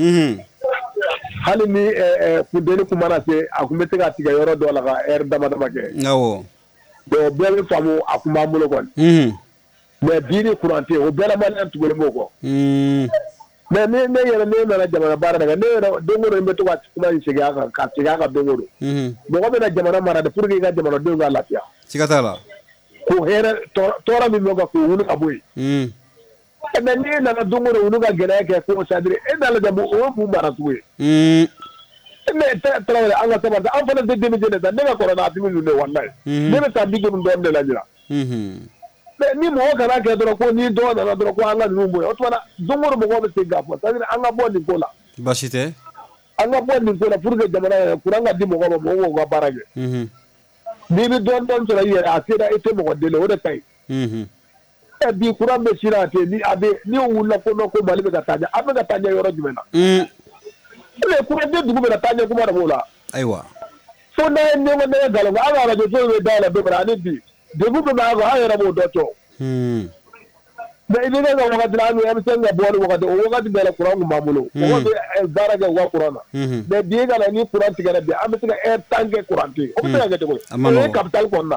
hali ni kudeni kumana se akumete ka tiga yoro do la ka dama ke ngawo do bele famu akuma mulo kon mais biri courante o bela malen tugole moko mais ne yere ne na jamana bara daga ne do ngoro mbe to wat kuma siga ka siga ka do ngoro do ko be na jamana mara de pour que ga jamana do ga lafiya sikatala ko here tora mi moga ko wulu aboy mais ni na do ngoro wulu ga gele ke ko sadire e dala jabu o fu mara tuwe mais tarawele an ka sabati an fana tɛ denmisɛnnin sa ne ka kɔrɔ n'a tigi ninnu de wallahi ne bɛ taa 50 dɔɔnin de la jira mais ni mɔgɔ kana kɛ dɔrɔn ko ni dɔgɔ nana dɔrɔn ko an ka ninnu bonya o tuma na don o don mɔgɔw bɛ se k'a fɔ c'est-à-dire an ka bɔ nin ko la baasi tɛ an ka bɔ nin ko la pour que jamana yɛrɛ courant ka di mɔgɔw ma mɔgɔw k'u ka baara kɛ n'i bɛ dɔɔnin dɔɔnin sɔrɔ i yɛrɛ a sera i tɛ mɔgɔ deli o de ka ɲi bi courant bɛ sira a tɛ ni wulila ko dɔn ko Mali bɛ ka taa ɲɛ an bɛ ka taa ɲɛ yɔrɔ jumɛn na mais courant tɛ dugu bɛ ka taa ɲɛ kuma de b'o la ayiwa fo n'a ye ɲɛmɔgɔ ngalon an ka radio so bɛ dayɛlɛ don min na ani bi degun bɛ b'an kan an yɛrɛ b'o dɔ tɔ mais i bɛ ne ka wagati la an bɛ se ka bɔ ni wagati o wagati bɛɛ la courant kun b'an bolo mɔgɔw bɛ baara kɛ u ka courant na mais bi ka na ni courant tigɛra bi an bɛ se ka heure 10 kɛ courant tɛ yen o bɛ se ka kɛ cogo di o ye capitale kɔnɔna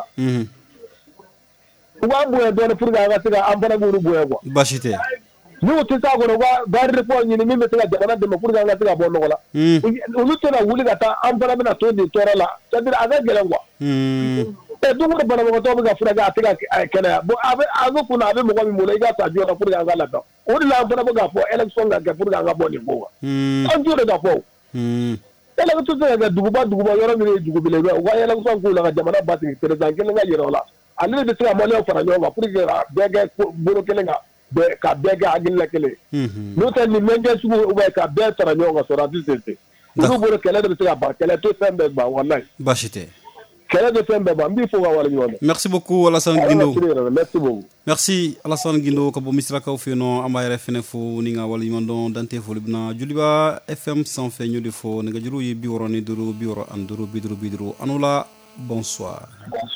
u b'an bonya dɔɔnin pour que an ka se ka an fana k'olu bonya quoi baasi tɛ n'u tɛ s'a kɔnɔ u ka report ɲini min bɛ se ka jamana dɛmɛ pour que an ka se ka bɔ nɔgɔ la olu tɛna wuli ka taa an fana bɛna to nin tɔɔrɔ la c'est-à-dire a ka gɛlɛn quoi don o don banabagatɔ bɛ ka furakɛ a tɛ ka kɛnɛya bon a bɛ kunna a bɛ mɔgɔ min bolo i ka ta joona pour que an ka labɛn o de la an fana bɛ k'a fɔ élection ka kɛ pour que an ka bɔ nin ko quoi an t'o de ka fɔ élection tɛ ka kɛ duguba yɔrɔ min ye dugu belebele u ka élection k'u la ka jamana basigi président kelen ka yɛrɛ o la ale de bɛ se ka maliyɛnw fara ɲɔgɔn kan pour que bɛɛ kɛ bolo kelen kan ka bɛɛ kɛ hakilina kelen n'o tɛ nin mɛnkɛ sugu ou bien ka bɛɛ fara ɲɔgɔn kan sɔrɔ a tɛ se olu bolo kɛlɛ de bɛ se ka ban kɛlɛ tɛ fɛn bɛɛ ban wallahi baasi tɛ kɛlɛ de fɛn bɛɛ ban n b'i fo ka waleɲuman dɔn merci beaucoup Alassane Guindo merci beaucoup merci Alassane Guindo ka bɔ Misirakaw fɛ yen nɔ an b'a yɛrɛ fɛnɛ fo ni ka waleɲuman dɔn dan tɛ foli bɛna Joliba FM sanfɛ n y'o de fɔ nɛgɛjuru ye 65 65 50 an la bonsoir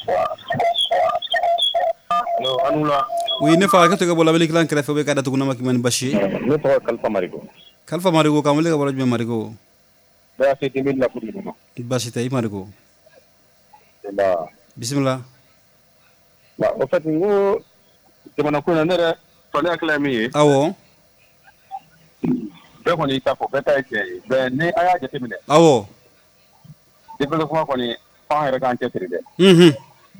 Anula. Oui, ne fa hakɛto ka bɔ labɛnni kilan kɛrɛfɛ bɛ ka datugu nama kimani basi ne tɔgɔ Kalifa Marigo. Kalifa Marigo k'an wele ka bɔ jumɛn Marigo? Bɛɛ se tɛ la pour le moment. Basi tɛ i Marigo. Bismillah. Ba au fait ngo jamana ko na ne yɛrɛ fɔli hakilila min ye. Awɔ. Bɛɛ kɔni ta fɔ bɛɛ ta ye tiɲɛ ye. Bɛɛ ni a y'a jateminɛ. Awɔ. Développement kɔni f'an yɛrɛ k'an cɛsiri dɛ.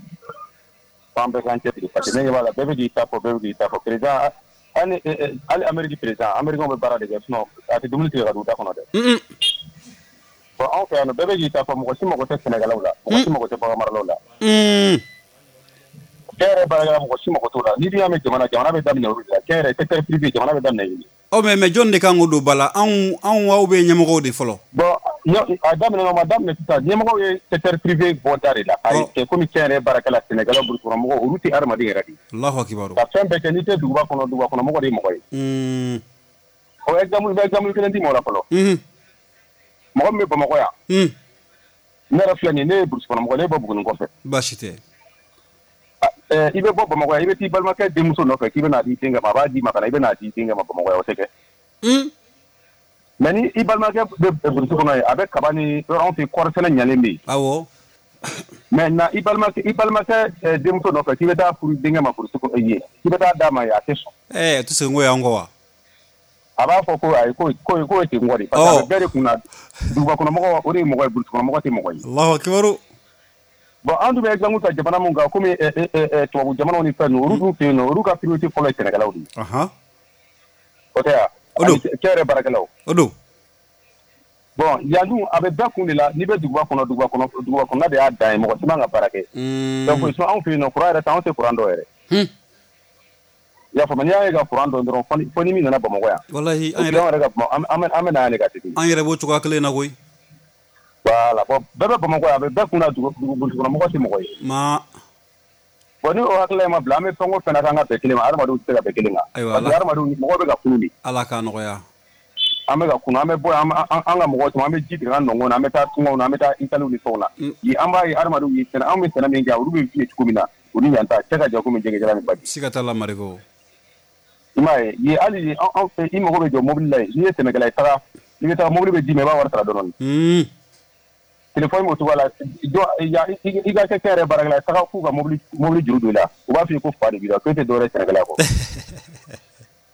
F'an bɛɛ k'an cɛsiri parce que ne ɲɛ b'a la bɛɛ bɛ k'i ta fɔ bɛɛ bɛ k'i ta fɔ président hali Amérique président américain bɛ baara de kɛ sinon a tɛ dumuni tigɛ ka d'u da kɔnɔ dɛ. Bon anw fɛ yan nɔ bɛɛ bɛ k'i ta fɔ mɔgɔ si mago tɛ sɛnɛkɛlaw la mɔgɔ si mago tɛ bagan maralaw la. Kɛ yɛrɛ baarakɛla mɔgɔ si mago t'o la n'i dun y'a mɛn jamana bɛ daminɛ olu de la kɛ yɛrɛ secteur privé jamana bɛ daminɛ yen. Mais jɔn de kan k'o don ba la anw aw bɛ ɲɛmɔgɔw de fɔlɔ. Bon a daminɛ ma daminɛ sisan ɲɛmɔgɔw ye secteur privé bɔta de la ayi komi kɛ yɛrɛ baarakɛla sɛnɛkɛlaw burukɔnɔmɔgɔw olu tɛ adamaden yɛrɛ de. Alahu akibaru. Ka fɛn bɛɛ kɛ n'i tɛ duguba kɔnɔmɔgɔ de ye mɔgɔ ye. O exemple kelen di mɔgɔ la fɔlɔ. Mɔgɔ min bɛ Bamakɔ yan. Ne yɛrɛ filɛ nin ye ne ye burukɔnɔmɔgɔ ne bɛ Buguni kɔfɛ. Baasi tɛ. I bɛ bɔ Bamakɔ yan i bɛ t'i balimakɛ denmuso nɔfɛ k'i bɛ n'a di denkɛ ma a b'a d'i ma ka na i bɛ n'a di denkɛ ma Bamakɔ yan o tɛ kɛ. Mais ni i balimakɛ bɛ burusi kɔnɔ ye a bɛ kaba ni anw fɛ kɔɔri sɛnɛ ɲalen bɛ yen. Awɔ. Mais na i balimakɛ denmuso nɔfɛ k'i bɛ taa furu denkɛ ma burusi kɔnɔ ye k'i bɛ taa d'a ma ye a tɛ sɔn. Tu se n ko y'an kɔ wa? A b'a fɔ ko ayi ko ye ten kɔ de parce que a bɛɛ de kunna duguba kɔnɔmɔgɔ o de ye mɔgɔ ye burusi kɔnɔmɔgɔ tɛ mɔgɔ ye. Alahu akibaru. Bon an dun bɛ exemple ta jamana mun kan komi tubabu jamanaw ni fɛn ninnu olu dun fɛ yen nɔ olu ka priorité fɔlɔ ye sɛnɛkɛlaw de ye. O tɛ yan. O don. Kɛ yɛrɛ baarakɛlaw. O don. Bon yan dun a bɛ bɛɛ kun de la n'i bɛ duguba kɔnɔ de y'a dan ye mɔgɔ si man ka baara kɛ. Donc anw fɛ yen nɔ kuran yɛrɛ ta anw tɛ kuran dɔn yɛrɛ. I y'a faamu n'i y'a ye ka kuran dɔn dɔrɔn fo ni min nana Bamakɔ yan. Walahi an bɛ na yan de ka segin. An yɛrɛ b'o cogoya kelen na koyi. Voilà bon bɛɛ bɛ Bamakɔ yan a bɛ bɛɛ kun na dugukɔnɔmɔgɔ tɛ mɔgɔ ye. Bon ni o hakilila ma bila an bɛ fɛn o fɛn na k'an ka bɛn kelen ma adamadenw tɛ se ka bɛn kelen kan. Parce que adamadenw mɔgɔ bɛ ka kunu de. Ala k'a nɔgɔya. An bɛ ka kunu an bɛ bɔ an ka mɔgɔw caman an bɛ ji tigɛ an nɔngɔn na an bɛ taa tungaw na an bɛ taa Italiw ni fɛnw na. An b'a ye adamadenw ye sɛnɛ anw bɛ sɛnɛ min kɛ olu bɛ vie cogo min na o ni yan ta cɛ ka jan komi jɛgɛjalan ni baji. Siga t'a la Marigo. I m'a ye hali anw fɛ i mago bɛ jɔ mobili la yen n'i ye sɛnɛkɛla ye taga i bɛ taa mobili bɛ d'i ma i b'a wari sara dɔɔnin. Téléphone mo tuwa la i ka kɛ yɛrɛ baarakɛla taga k'u ka mobili juru don i la u b'a fɔ i ko fa de b'i la k'e tɛ dɔwɛrɛ sɛnɛkɛla kɔ.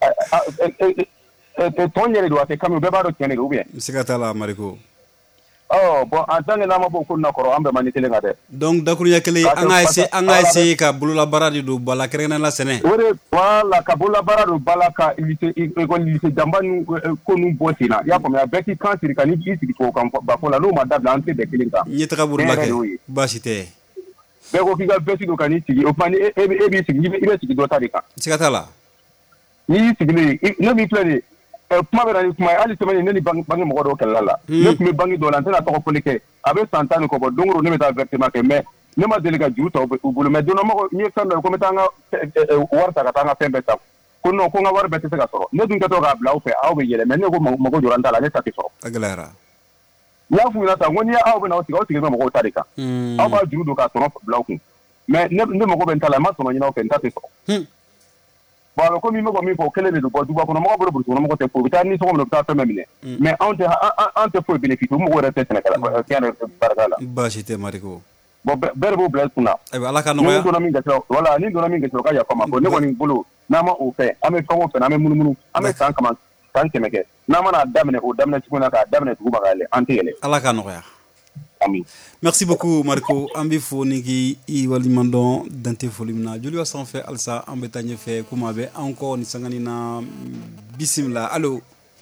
Tɔn yɛrɛ don a tɛ kami bɛɛ b'a dɔn tiɲɛ de ou bien. Siga t'a la Marigo. bon en tant que nama bo ko na koro ambe mani kelen ngade donc dakurunya kele anga ese ka bulula baradi do bala kerena la sene wore wala ka bulula barado bala ka ko lise jambanu ko nu botina ya ko me beki kan siri kan isi ko kan ba ko la no ma dabla ante de kelen ka nyeta ka burula ke basite be ko kiga besi do kan isi o fani e sigi ibe sigi do tarika sikatala ni sigi no mi plane kuma bɛ ni kuma ye hali semaine ne ni bangi mɔgɔ dɔw kɛlɛla la ne tun bɛ bangi dɔw la n tɛna tɔgɔ fɔli kɛ a bɛ san 10 ni kɔ bɔ don o don ne bɛ taa versement kɛ mais ne ma deli ka juru ta u bolo mais don dɔ mɔgɔ n ye fɛn dɔ ye ko n bɛ taa n ka wari ta ka taa n ka fɛn bɛɛ ta ko non ko n ka wari bɛɛ tɛ se ka sɔrɔ ne dun kɛtɔ k'a bila aw fɛ aw bɛ yɛlɛ mais ne ko mago jɔra n ta la ne ta tɛ sɔrɔ a gɛlɛyara n y'a f'u ɲɛna sa n ko n'i aw bɛ na aw sigi bɛ mɔgɔw ta de kan aw b'a juru don k'a tɔnɔ bila aw kun mais ne mago bɛ n ta la n ma sɔnna ɲini aw fɛ n ta tɛ sɔrɔ bon comme il me comme il faut kelen de bo duba kono mako buru kono mako te fo bita ni so ko ta femme mine mais on te faut bénéfice mo ko rete Sénégal tiane barkala ba cité mariko bon berbo bless kuna e ala ka no ya ni do na minga so wala ni do na minga so ka ya fama ko ne ko ni bulu na ma o fe ame fango fe na me munumunu ame san kama san kemeke na ma na damne o damne tikuna ka damne tuba gale antiyele ala ka no ya amin. Merci beaucoup Marco ambi fonigi I walimandon dante folimna Julio sans fait alsa ambetanye fait kumabe encore ni sangani na bismillah allo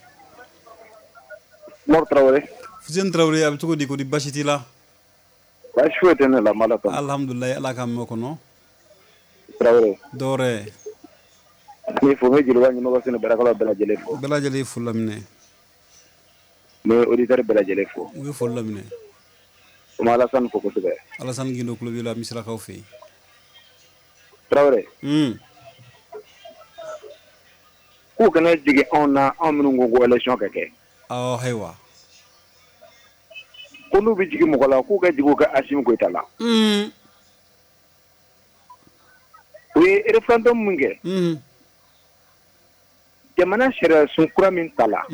Mor Traoré Fusen Traoré abtuko diko di bashiti la ba chouette ne la malaka alhamdulillah ala kam moko no Traoré dore ni fo me jilwa ni mo sene barakala bela jele fo lamine mais auditeur bela jele fo oui fo lamine Alassane foko sebe Alassane gindo club la misra kaw fi Traoré ko kana jigi on minu go election kake hewa ko nu bi jigi mo la ko ka jigo ka Assimi Goïta la oui referendum munge jamana sera sun kura min tala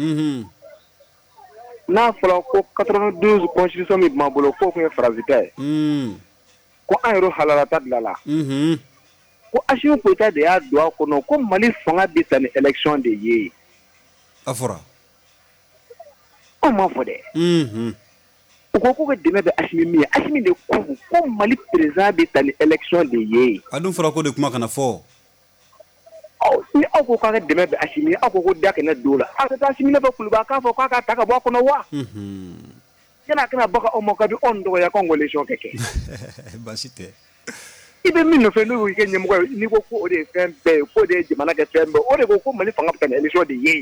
n'a fɔra ko 92 constitution min b'an bolo ko kun ye farazita ye ko an yɛrɛ halalata dilanla ko Assimi Goïta de y'a don a kɔnɔ ko Mali fanga bɛ taa ni élection de ye a fɔra anw m'a fɔ dɛ u ko k'u ka dɛmɛ bɛ Assimi min ye Assimi de ko Mali président bɛ taa ni élection de ye a dun fɔra ko de kuma kana fɔ ni aw ko k'a ka dɛmɛ bɛ Assimi aw ko da kɛnɛ don la aw ka taa Assimi ne bɛ kuluba k'a fɔ k'a ka ta ka bɔ a kɔnɔ wa yana kana baga aw ma ka bi anw dɔgɔya k'anw élection kɛ baasi tɛ i bɛ min nɔfɛ n'o y'i kɛ ɲɛmɔgɔ ye n'i ko ko o de ye fɛn bɛɛ ye k'o de ye jamana kɛ fɛn bɛɛ o de ko ko Mali fanga bɛ taa ni élection de ye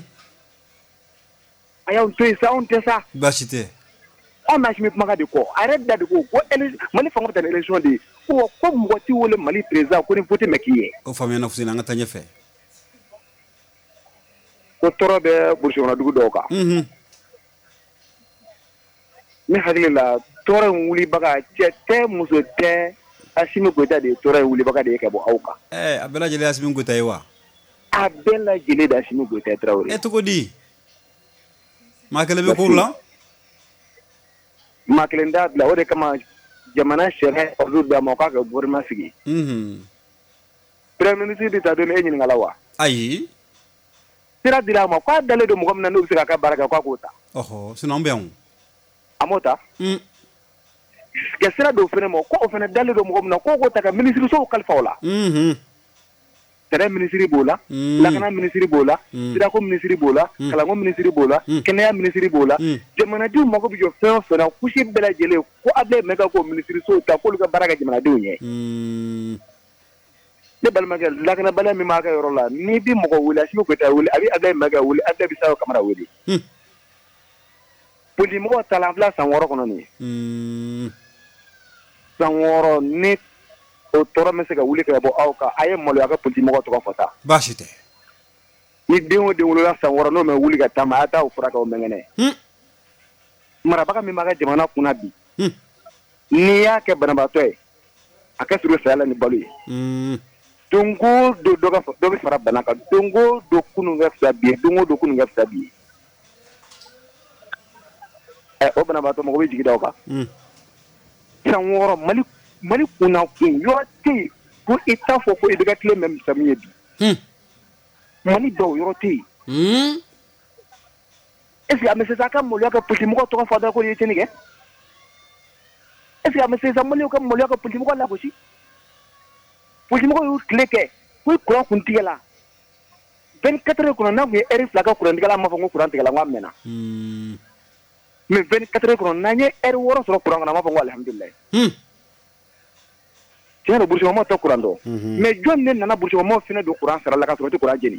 a y'anw to yen sa anw tɛ sa baasi tɛ anw bɛ Assimi kumakan de kɔ a yɛrɛ da de ko Mali fanga bɛ taa ni élection de ye ko mɔgɔ t'i wele Mali président ko ni vote mɛ k'i ye o faamuyana Fuseni an ka taa ɲɛfɛ ko tɔɔrɔ bɛ burusi kɔnɔ dugu dɔw kan ne hakili la tɔɔrɔ in wulibaga cɛ tɛ muso tɛ Assimi Goïta de ye tɔɔrɔ in wulibaga de ye ka bɔ aw kan a bɛɛ lajɛlen Assimi Goïta ye wa a bɛɛ lajɛlen de Assimi Goïta ye Traoré cogo di maa kelen bɛ kow la maa kelen t'a bila o de kama jamana sariya olu d'a ma k'a ka gouvernement sigi premier ministre de ta don e ɲininka la wa ayi sira dira a ma k'a dalen don mɔgɔ min na n'o bɛ se k'a ka baara kɛ k'a k'o ta sinon an bɛ yan a m'o ta ka sira dɔw fana ma ko o fana dalen don mɔgɔ min na k'o ta ka ministre sow kalifa o la terrain ministre b'o la lakana ministre b'o la sirako ministre b'o la kalanko ministre b'o la kɛnɛya ministre b'o la jamanadenw mago bɛ jɔ fɛn o fɛn na kusi bɛɛ lajɛlen ko Ablaye Mayiga k'o ministre sow ta k'olu ka baara kɛ jamanadenw ye ne balimakɛ lakanabaliya min b'a ka yɔrɔ la n'i bɛ mɔgɔ wele Assimi Goïta wele a bɛ Ablaye Mayiga wele Ablaye bɛ Sakɔ Kamara wele polimɔgɔ ta la an filɛ san 6 kɔnɔ nin ye san 6 ne o tɔɔrɔ bɛ se ka wuli ka bɔ aw kan a ye maloya ka polimɔgɔ tɔgɔ fɔ ta baasi tɛ ni den o den wolola san 6 n'o mɛ wuli ka taama a y'a taa o furakɛ o mɛngɛnɛ marabaga min b'a ka jamana kunna bi n'i y'a kɛ banabaatɔ ye a kɛ suru saya la ni balo ye don o don dɔ bɛ fara bana kan don o don kunun ka fisa bi ye don o don kunun ka fisa bi ye o banabaatɔ mɔgɔ bɛ jigi da o kan san 6 Mali kunna kun yɔrɔ tɛ yen ko i t'a fɔ ko i bɛ ka tile mɛ misɛnnin ye bi Mali dɔw yɔrɔ tɛ yen est-ce que amese saka moloya ka politimo to ka fada ko yete ni ke est-ce que amese sa moloya ka politimo ko la ko si politimo ko kleke ko ko kuntigela 24 heures ko na ngi eri flaka ko ndigala ma fango kurante gala ngamena mais 24 heures ko na nye eri woro so ko na ma fango alhamdulillah tiens burjo mo to kurando mais jonne nana burjo mo fina do kuran sara la ka so to kuran jeni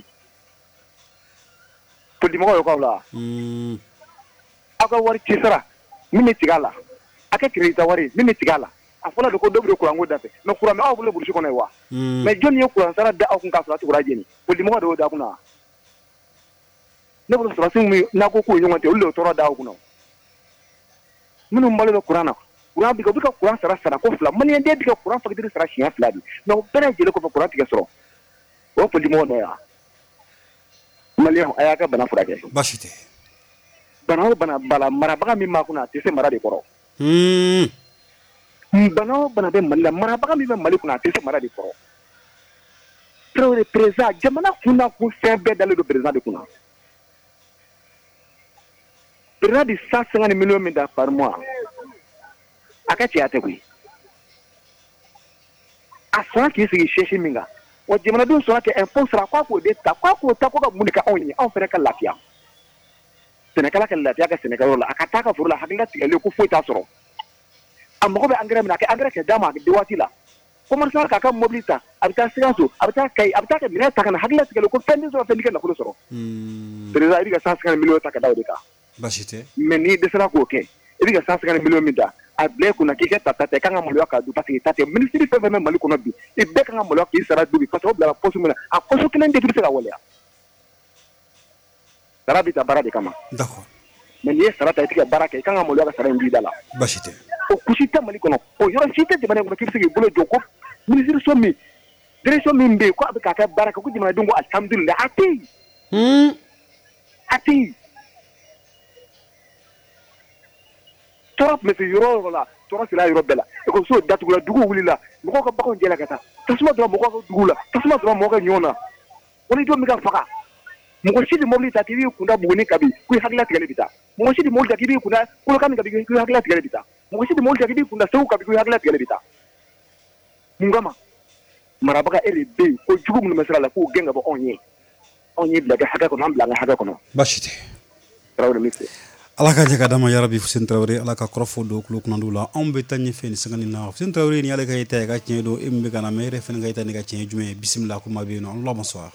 politimo ko la aka wari tisara mimi tigala aka kirita wari mimi tigala afola do ko dobro kuran go dafe mais kuran ma awule burjo ko na wa mais jonne yo kuran sara da akun ka so to kuran jeni politimo do da kuna ne bolo sara simi na ko ko yonga te ulle to da kuna minu mbale do kuran kuran bi ko kuran sara ko fla mani ende bi ko kuran fa gidi sara shiya fla bi no bere jele ko kuran tiga soro o politimo no ya maliya ayaka bana furake bashite bana bala marabaga mi makuna tese mara de koro bana be mala marabaga mi be mali kuna tese mara de koro trop de présent jamana kuna ku sembe dale do présent de kuna présent de 150 millions minda par mois akati ate kui aswa ki sigi sheshi minga o jamana dun sona ke impôt sera kwa ko de ta kwa ko ta ko ka munika onye on fere ka lafiya Senegal ka lafiya ka Senegal la akata ka furula hakila tigale ko foi ta soro amma ko be engrais mina ke engrais ke dama de wati la commerçant ka ka mobilita abita sigaso abita kai abita ka mina ta kana hakila tigale ko fendi so fendi ka ko soro président iri ka 150 millions ta ka dawo de ka bashite mais ni de sera ko ke iri ka 150 millions minda a ble kuna kike tata kanga moloya ka du parce que tata ministre fait même mali kono bi e be kanga moloya ki sara du bi parce que obla posu mena a posu kelen de bi sera wala sara bi ta bara de kama d'accord mais ni sara ta tika bara ke kanga moloya ka sara ndi dala bashite o kusita mali kono o yoro site de mane ko ki sigi bolo joko ministre so mi direction mi be ko abika ka bara ko di mane dungo alhamdulillah ati torop me fi yoro la torop la yoro bela e ko so datu la dugu wulila mo ko bakon jela kata tasuma do mo ko dugu la tasuma do mo ko nyona woni do mi ka faka mo ko sidi mo li ta tibi kunda buguni kabi ku hakla tigale bita mo sidi mo ta tibi kunda ko kam kabi ku hakla tigale bita mo sidi mo ta tibi kunda so kabi ku hakla tigale bita mungama marabaka LB ko jugu mun masala la ko genga bo onye bila ga haka ko nam bila ga haka ko no bashite rawde mise ala ka jaga dama yarabi Fuseni Traoré ala ka krofo do kulo kunandula ambe tanye feni sangani na Fuseni Traoré ni ala ka yita ga tié do imbe kana mere fen ga yita ni ga tié jume bismillah ko mabe no Allah bonsoir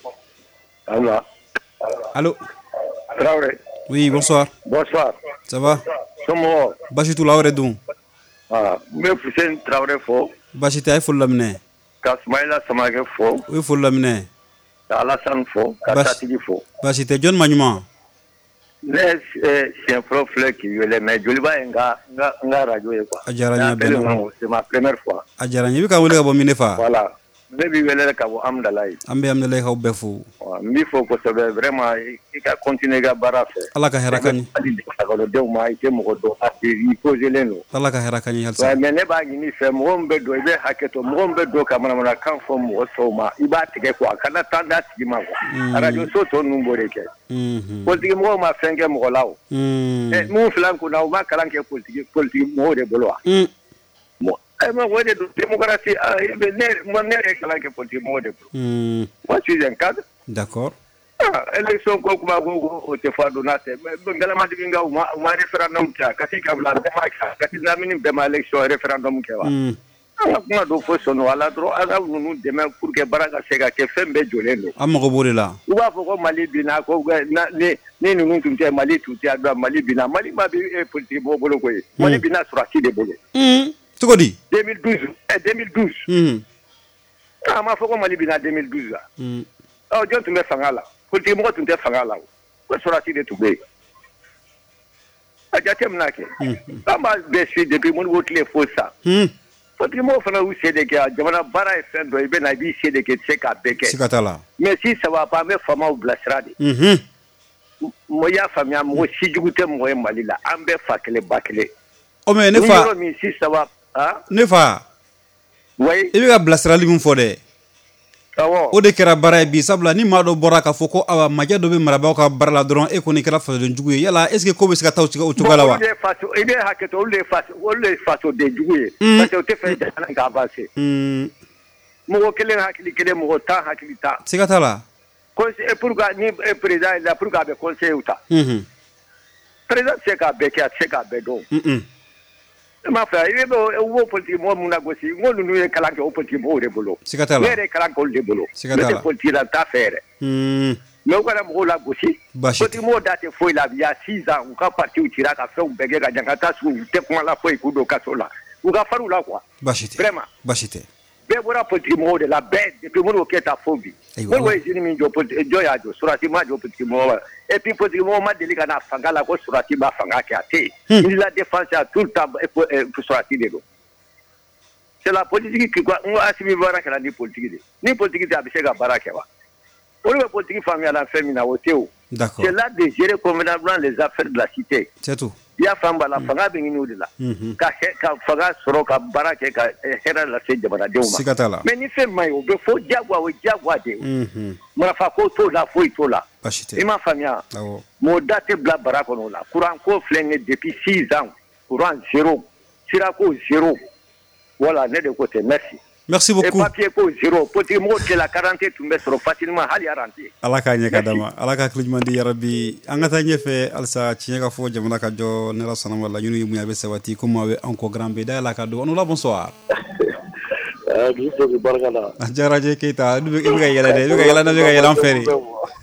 allô Traoré oui bonsoir ça va somo bashitu lawre dum me Fuseni Traoré fo bashita ay fulamne ka Smaila Samake fo oui fulamne ka Alassane fo ka Tatigi fo bashite John Magnuma les c'est profile qui le mais Joliba nga radio quoi ajaranya beno c'est ma première fois ajaranya bi ka wole ka bo minefa voilà ne bi wele ka bo amdalay amdalay ka befu mi faut que ça vraiment il ka continuer ga barafe ala ka herakani ko do ma ite mo do ati ko jeleno ala ka herakani halsa mais ne ba ni fe mo mbe do be haketo mo mbe do ka mana kan fo mo so ma iba tike ko kana tanda tigi ma ko radio so to numbore ke politique mo ma fenge mo lawo mo flan ko na ma kalan ke politique mo de bolo mo ma wode do démocratie be mo ne kalan ke politique mo de bolo moi je suis un cadre d'accord élection ko kuma ko te fado na te ngala ma dinga ma référendum ka kasi ka bla ma ka kasi zamini be ma élection référendum ke wa kuma do fo sono ala dro aga nunu demain pour que baraka sega ke fembe jolendo amma ko borela uba fo ko mali bina ko ni nunu tunte mali tuti agba mali bina mali ma bi politique bo bolo ko mali bina sura ki de bolo to ko di 2012 ma fo ko mali bina 2012 oh John tumbe fangala politique mo tunte fangala ko sura ki de tube ajate mnake kama besi depuis mon vote fo ça politique mo fana u sede ke jamana bara e fendo e be na bi sede ke tseka beke sikatala mais si ça va pas me fama ou blasrade mo ya famia mo si jugute mo e malila ambe fakele bakele o me ne fa mi si ça va ne fa oui e be ga blasrali mun fode o de kɛra baara ye bi sabula ni maa dɔ bɔra k'a fɔ ko awa majɛ dɔ bɛ marabagaw ka baara la dɔrɔn e kɔni kɛra fasoden jugu ye yala est-ce que ko bɛ se ka taa o cogoya la wa i bɛ hakɛ to olu de ye fasoden jugu ye parce que o tɛ fɛ jamana ka avancer mɔgɔ kelen hakili kelen mɔgɔ 10 hakili 10 siga t'a la pourquoi ni président est là pourquoi a bɛ conseiller ta président tɛ se k'a bɛɛ kɛ a tɛ se k'a bɛɛ dɔn ma fɛ i bɛ o politique mɔgɔ mun lagosi n ko ninnu ye kalan kɛ o politique mɔgɔw de bolo siga t'a la ne yɛrɛ ye kalan kɛ olu de bolo ne tɛ politique la n t'a fɛ yɛrɛ mais u kana mɔgɔw lagosi politique mɔgɔw da tɛ foyi la il y a 6 ans u ka parti cira ka fɛnw bɛɛ kɛ ka jan ka taa sugu u tɛ kuma la foyi k'u don kaso la u ka farin u la quoi vraiment baasi tɛ bɛɛ bɔra politique mɔgɔw de la bɛɛ depuis Modibo Keyita fo bi Modibo ye usine min jɔ jɔn y'a jɔ Surasi ma jɔ politique mɔgɔ la et puis politique mɔgɔ ma deli ka na fanga la ko Surasi b'a fanga kɛ a tɛ yen ni la défense a tout le temps Surasi de don c'est la politique qui quoi n ko Asimi baara kɛra ni politique de ni politique tɛ a bɛ se ka baara kɛ wa olu bɛ politique faamuya la fɛn min na o tɛ o c'est là de gérer convenablement les affaires de la cité c'est tout i y'a faamu la fanga bɛ ɲini o de la ka fanga sɔrɔ ka baara kɛ ka hɛrɛ lase jamanadenw ma siga t'a la mais ni fɛn ma ɲi o bɛ fɔ diyagoya o ye diyagoya de ye marifa ko t'o la foyi t'o la i m'a faamuya mɔgɔ da tɛ bila bara kɔnɔ o la courant ko filɛ nin ye depuis 6 ans courant 0 sirako 0 voilà ne de ko tɛ merci beaucoup et papier ko 0 politique mɔgɔw tila quarante tun bɛ sɔrɔ facilement hali arante ala k'a ɲɛ ka d'a ma ala ka hakili ɲuman di yarabi an ka taa ɲɛfɛ halisa tiɲɛ ka fɔ jamana ka jɔ n'ala sɔnna ma laɲiniw ye mun ye a bɛ sabati komi a bɛ an kɔ grand bɛɛ dayɛlɛ a ka don on la bonsoir a diyara n ye Keyita i bɛ ka yɛlɛ dɛ i bɛ ka yɛlɛ na bɛ ka yɛlɛ an fɛ de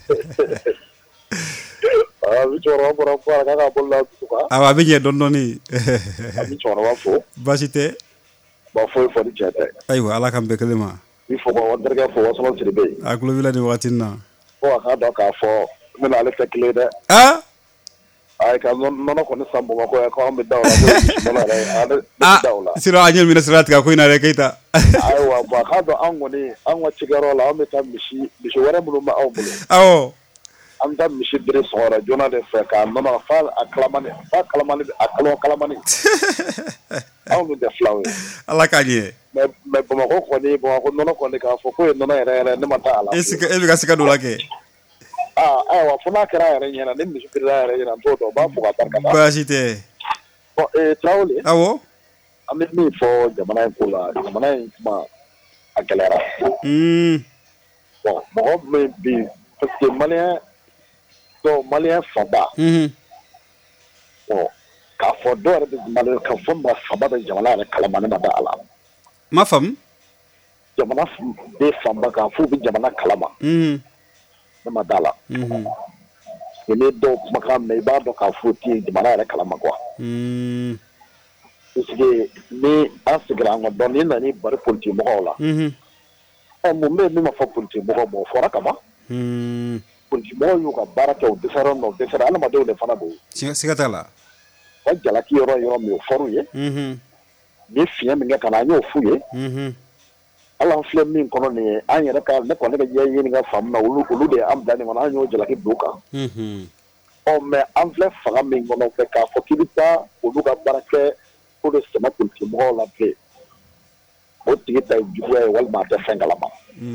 a bɛ ɲɛ dɔɔnin dɔɔnin baasi tɛ foyi fɔ ni cɛ tɛ ayiwa ala k'an bɛɛ kelen ma i fɔ wa terikɛ fɔ Wasolo Sidibe a tulo b'i la nin wagati in na ko a k'a dɔn k'a fɔ n bɛna ale tɛ kelen dɛ ayi ka nɔnɔ kɔni san Bamakɔ yan k'an bɛ da o la ko nɔnɔ yɛrɛ ale bɛ da o la sinon an ye minɛ sira tigɛ ko in na dɛ Keyita ayiwa bon a k'a dɔn an kɔni an ka cikɛyɔrɔ la an bɛ taa misi wɛrɛ minnu bɛ anw bolo awɔ an bɛ taa misi bere sɔgɔra joona de fɛ k'a nɔnɔ fa a kalamani a kalon kalamani anw dun tɛ filaw ye ala k'a ɲɛ mais Bamakɔ nɔnɔ kɔni k'a fɔ ko ye nɔnɔ yɛrɛ ne ma taa a la e bɛ ka siga dɔ la kɛ ayiwa fo n'a kɛra yɛrɛ ɲɛna ni misi birila yɛrɛ ɲɛna n t'o dɔn n b'a fɔ ka barika da baasi tɛ bon Tarawele awɔ an bɛ min fɔ jamana in ko la jamana in kuma a gɛlɛyara bon mɔgɔ min bi parce que maliyɛn fanba bon k'a fɔ dɔw yɛrɛ bɛ maliyɛn ka fɔ ma fanba bɛ jamana yɛrɛ kalama ne ma da a la ma faamu jamana bɛ fanba k'a fɔ u bɛ jamana kalama ne ma da a la ni dɔw kumakan mɛn i b'a dɔn k'a fɔ tɛ jamana yɛrɛ kalama quoi parce que ni an sigira an ka dɔn ni nana bari politique mɔgɔw la mun bɛ min ma fɔ politique mɔgɔw ma o fɔra ka ban politique mɔgɔw y'u ka baara kɛ o dɛsɛra o dɛsɛra adamadenw de fana don siga t'a la ka jalaki yɔrɔ min o fɔr'u ye ni fiɲɛ min kɛ ka na an y'o f'u ye hali an filɛ min kɔnɔ nin ye an yɛrɛ ka ne kɔni bɛ ɲɛɲini ka faamu na olu de y'an bila nin kɔnɔ an y'o jalaki don kan mais an filɛ fanga min kɔnɔ fɛ k'a fɔ k'i bɛ taa olu ka baara kɛ ko de sɛmɛ politique mɔgɔw la bilen o tigi ta ye juguya ye walima a tɛ fɛn kalama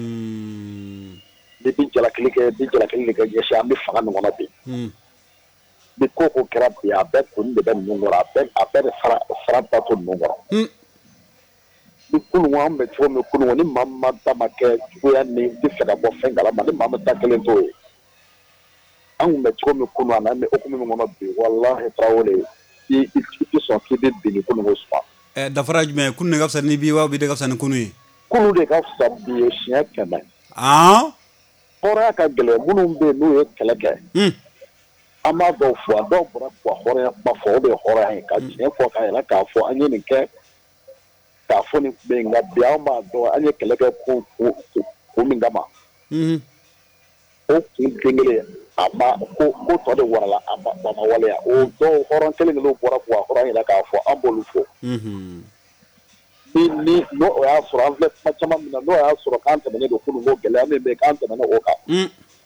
ni bi jalakili kɛ de kɛ ɲɛsin an bɛ fanga nin kɔnɔ bi ni ko kɛra bi a bɛɛ kun de bɛ ninnu kɔrɔ a bɛɛ de fara ta to ninnu kɔrɔ ni kunun an bɛ cogo min kunun ni maa ma ta ma kɛ juguya ni tɛ fɛ ka bɔ fɛn kalama ni maa ma ta kelen t'o ye an kun bɛ cogo min kunun an bɛ okumu min kɔnɔ bi walahi Tarawele i tɛ sɔn k'i bɛ bin ni kunun ko suma dafara jumɛn kunun de ka fisa ni bi wa bi de ka fisa ni kunun ye kunun de ka fisa bi ye siɲɛ 100 hɔrɔnya ka gɛlɛn minnu bɛ yen n'u ye kɛlɛ kɛ an b'a dɔw fɔ a dɔw bɔra ka hɔrɔnya kuma fɔ o de ye hɔrɔnya ye ka tiɲɛ fɔ k'a yɛlɛ k'a fɔ an ye nin kɛ k'a fɔ nin bɛ yen nka bi an b'a dɔn an ye kɛlɛ kɛ ko min kama o kun kelen a ma ko tɔ de warala a ma waleya o dɔw hɔrɔn kelen bɔra k'u ka hɔrɔn yɛlɛ k'a fɔ an b'olu fɔ ni n'o y'a sɔrɔ an filɛ kuma caman min na n'o y'a sɔrɔ k'an tɛmɛnen don kunun ko gɛlɛya min bɛ yen k'an tɛmɛnen o kan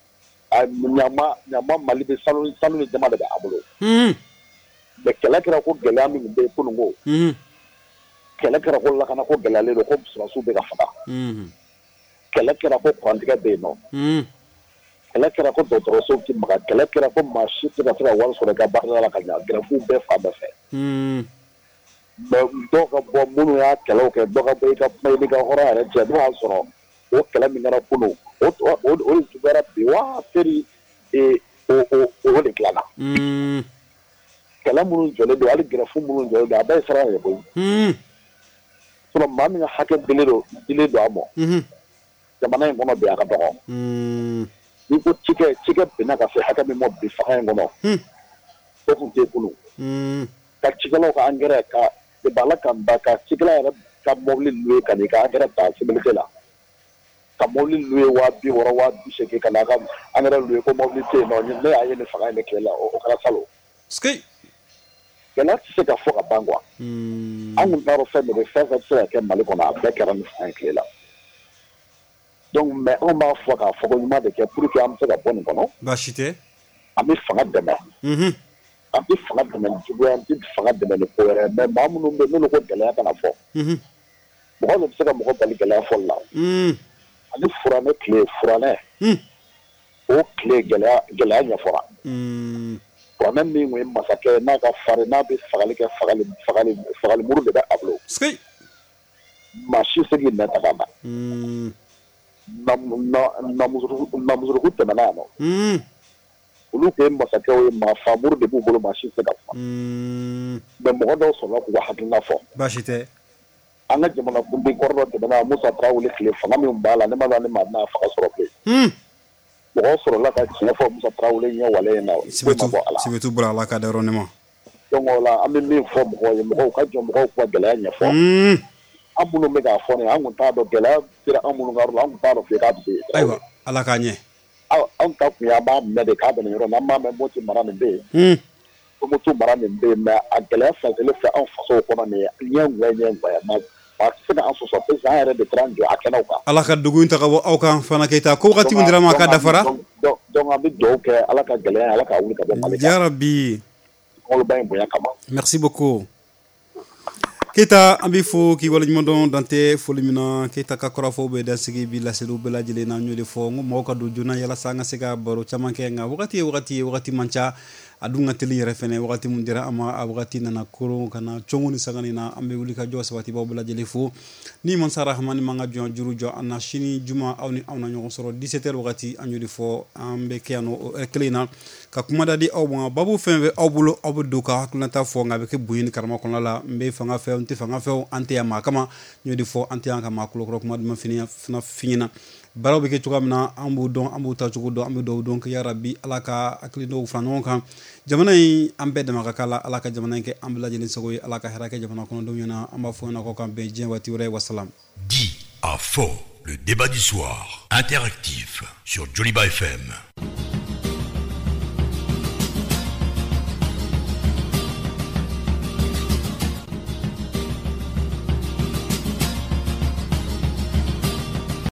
ɲama Mali bɛ sanu ni jama de bɛ a bolo mais kɛlɛ kɛra ko gɛlɛya min bɛ yen kunun ko kɛlɛ kɛra ko lakana ko gɛlɛyalen don ko sɔrɔsiw bɛ ka faga kɛlɛ kɛra ko kurantigɛ bɛ yen nɔ kɛlɛ kɛra ko dɔgɔtɔrɔso ti maga kɛlɛ kɛra ko maa si tɛ ka se ka wari sɔrɔ i ka baara la ka ɲa gɛrɛfuw bɛɛ fan bɛɛ fɛ mɛ dɔw ka bɔ minnu y'a kɛlɛw kɛ dɔw ka bɔ i ka kuma i ka hɔrɔn yɛrɛ cɛ n'o y'a sɔrɔ o kɛlɛ min kɛra kunun o de juguyara bi waa seri o de dilanna kɛlɛ minnu jɔlen don hali gɛrɛfu minnu jɔlen don a bɛɛ ye sara yɛrɛ koyi sinon maa min ka hakɛ dilen don a ma jamana in kɔnɔ bi a ka dɔgɔ n'i ko cikɛ binna ka se hakɛ min ma bi fanga in kɔnɔ o tun tɛ kunun ka cikɛlaw ka engrais ka ala ka ka cikɛla yɛrɛ ka mobili louer ka n'i ka engrais ta CMDT la ka mobili louer 60,000 70,000 ka n'a ka engrais louer ko mobili tɛ yen nɔ ne y'a ye nin fanga in de tile la o kɛra salon gɛlɛya tɛ se ka fɔ ka ban quoi an kun t'a dɔn fɛn min bɛ fɛn fɛn tɛ se ka kɛ Mali kɔnɔ a bɛɛ kɛra nin fanga in tile la donc mais anw b'a fɔ k'a fɔ ko ɲuman de kɛ pour que an bɛ se ka bɔ nin kɔnɔ baasi tɛ an bɛ fanga dɛmɛ an bɛ fanga dɛmɛ ni juguya an tɛ fanga dɛmɛ ni ko wɛrɛ mais maa minnu bɛ yen n'olu ko gɛlɛya kana fɔ mɔgɔ de bɛ se ka mɔgɔ bali gɛlɛya fɔli la ani furanɛ furanɛ o tile gɛlɛya ɲɛfɔra furanɛ min tun ye masakɛ n'a ka farin n'a bɛ fagali kɛ fagalimuru de bɛ a bolo maa si se k'i nɛ ta k'a ban namuzurugu tɛmɛna yan nɔ olu tun ye masakɛw ye maa faamuru de b'u bolo maa si se ka kuma mais mɔgɔ dɔw sɔrɔla k'u ka hakilina fɔ baasi tɛ an ka jamana kunden kɔrɔ dɔ tɛmɛna Musa Tarawele tile fanga min b'a la ne ma dɔn ne ma n'a faga sɔrɔ bilen mɔgɔw sɔrɔla ka tiɲɛ fɔ Musa Tarawele ɲɛ wale in na Sibetu bɔra Ala ka dayɔrɔ ne ma donc o la an bɛ min fɔ mɔgɔw ye mɔgɔw ka jɔ mɔgɔw ka gɛlɛya ɲɛfɔ an minnu bɛ k'a fɔ nin an kun t'a dɔn gɛlɛya sera an minnu ka yɔrɔ la an kun t'a dɔn f'i k'a bɛ se ayiwa Ala k'a ɲɛ anw ta kun ye an b'a mɛn de k'a bɛ nin yɔrɔ la an b'a mɛn Moti mara nin bɛ yen Tombouctou mara nin bɛ yen mais a gɛlɛya fankelen fɛ anw fasow kɔnɔ nin ye ɲɛ ŋɛɲɛ ma a tɛ se ka an sɔsɔ parce que an yɛrɛ de taara jɔ a kɛnɛw kan Ala ka dugu in ta ka bɔ aw kan Fana Keyita ko wagati min dira ma a ka dafara donc an bɛ dugawu kɛ Ala ka gɛlɛya Ala ka wuli ka bɔ Mali kan yarabi kɔlɔba in bonya kama merci beaucoup Keyita an b'i fo k'i waleɲuman dɔn dante foli min na Keyita ka kɔrɔfɔw bɛ dansigi bi laseliw bɛɛ lajɛlen na n y'o de fɔ n ko mɔgɔw ka don joona yalasa an ka se ka baro caman kɛ nka wagati ye wagati man ca a dun ka teli yɛrɛ fɛnɛ wagati mun dira an ma a wagati nana koron ka na congo ni sanga ni na an bɛ wuli ka jɔ sabatibaw bɛɛ lajɛlen fo ni mansa rahamani man ka jɔn juru jɔ an na sini juma aw ni anw na ɲɔgɔn sɔrɔ 17h wagati an y'o de fɔ an bɛ kɛ yan nɔ o heure kelen na ka kuma da di aw ma babu fɛn fɛn aw bolo aw bɛ don ka hakilinata fɔ nka a bɛ kɛ bonya ni karama kɔnɔna la n bɛ fanga fɛ n tɛ fanga fɛ an tɛ yan maa kama n y'o de fɔ an tɛ yan ka maa kulokɔrɔ kuma duman fana f'i ɲɛna baaraw bɛ kɛ cogoya min na an b'u dɔn an b'u ta cogo dɔn an bɛ dugawu dɔn kɛ yarabi Ala ka hakili dɔw fara ɲɔgɔn kan jamana in an bɛɛ dama ka k'a la Ala ka jamana in kɛ an bɛɛ lajɛlen sago ye Ala ka hɛrɛ kɛ jamana kɔnɔdenw ɲɛna an b'a fɔ ɲɛna k'aw k'an bɛn diɲɛ waati wɛrɛ wasalam. Dit à faux, le débat du soir interactif sur Joliba FM.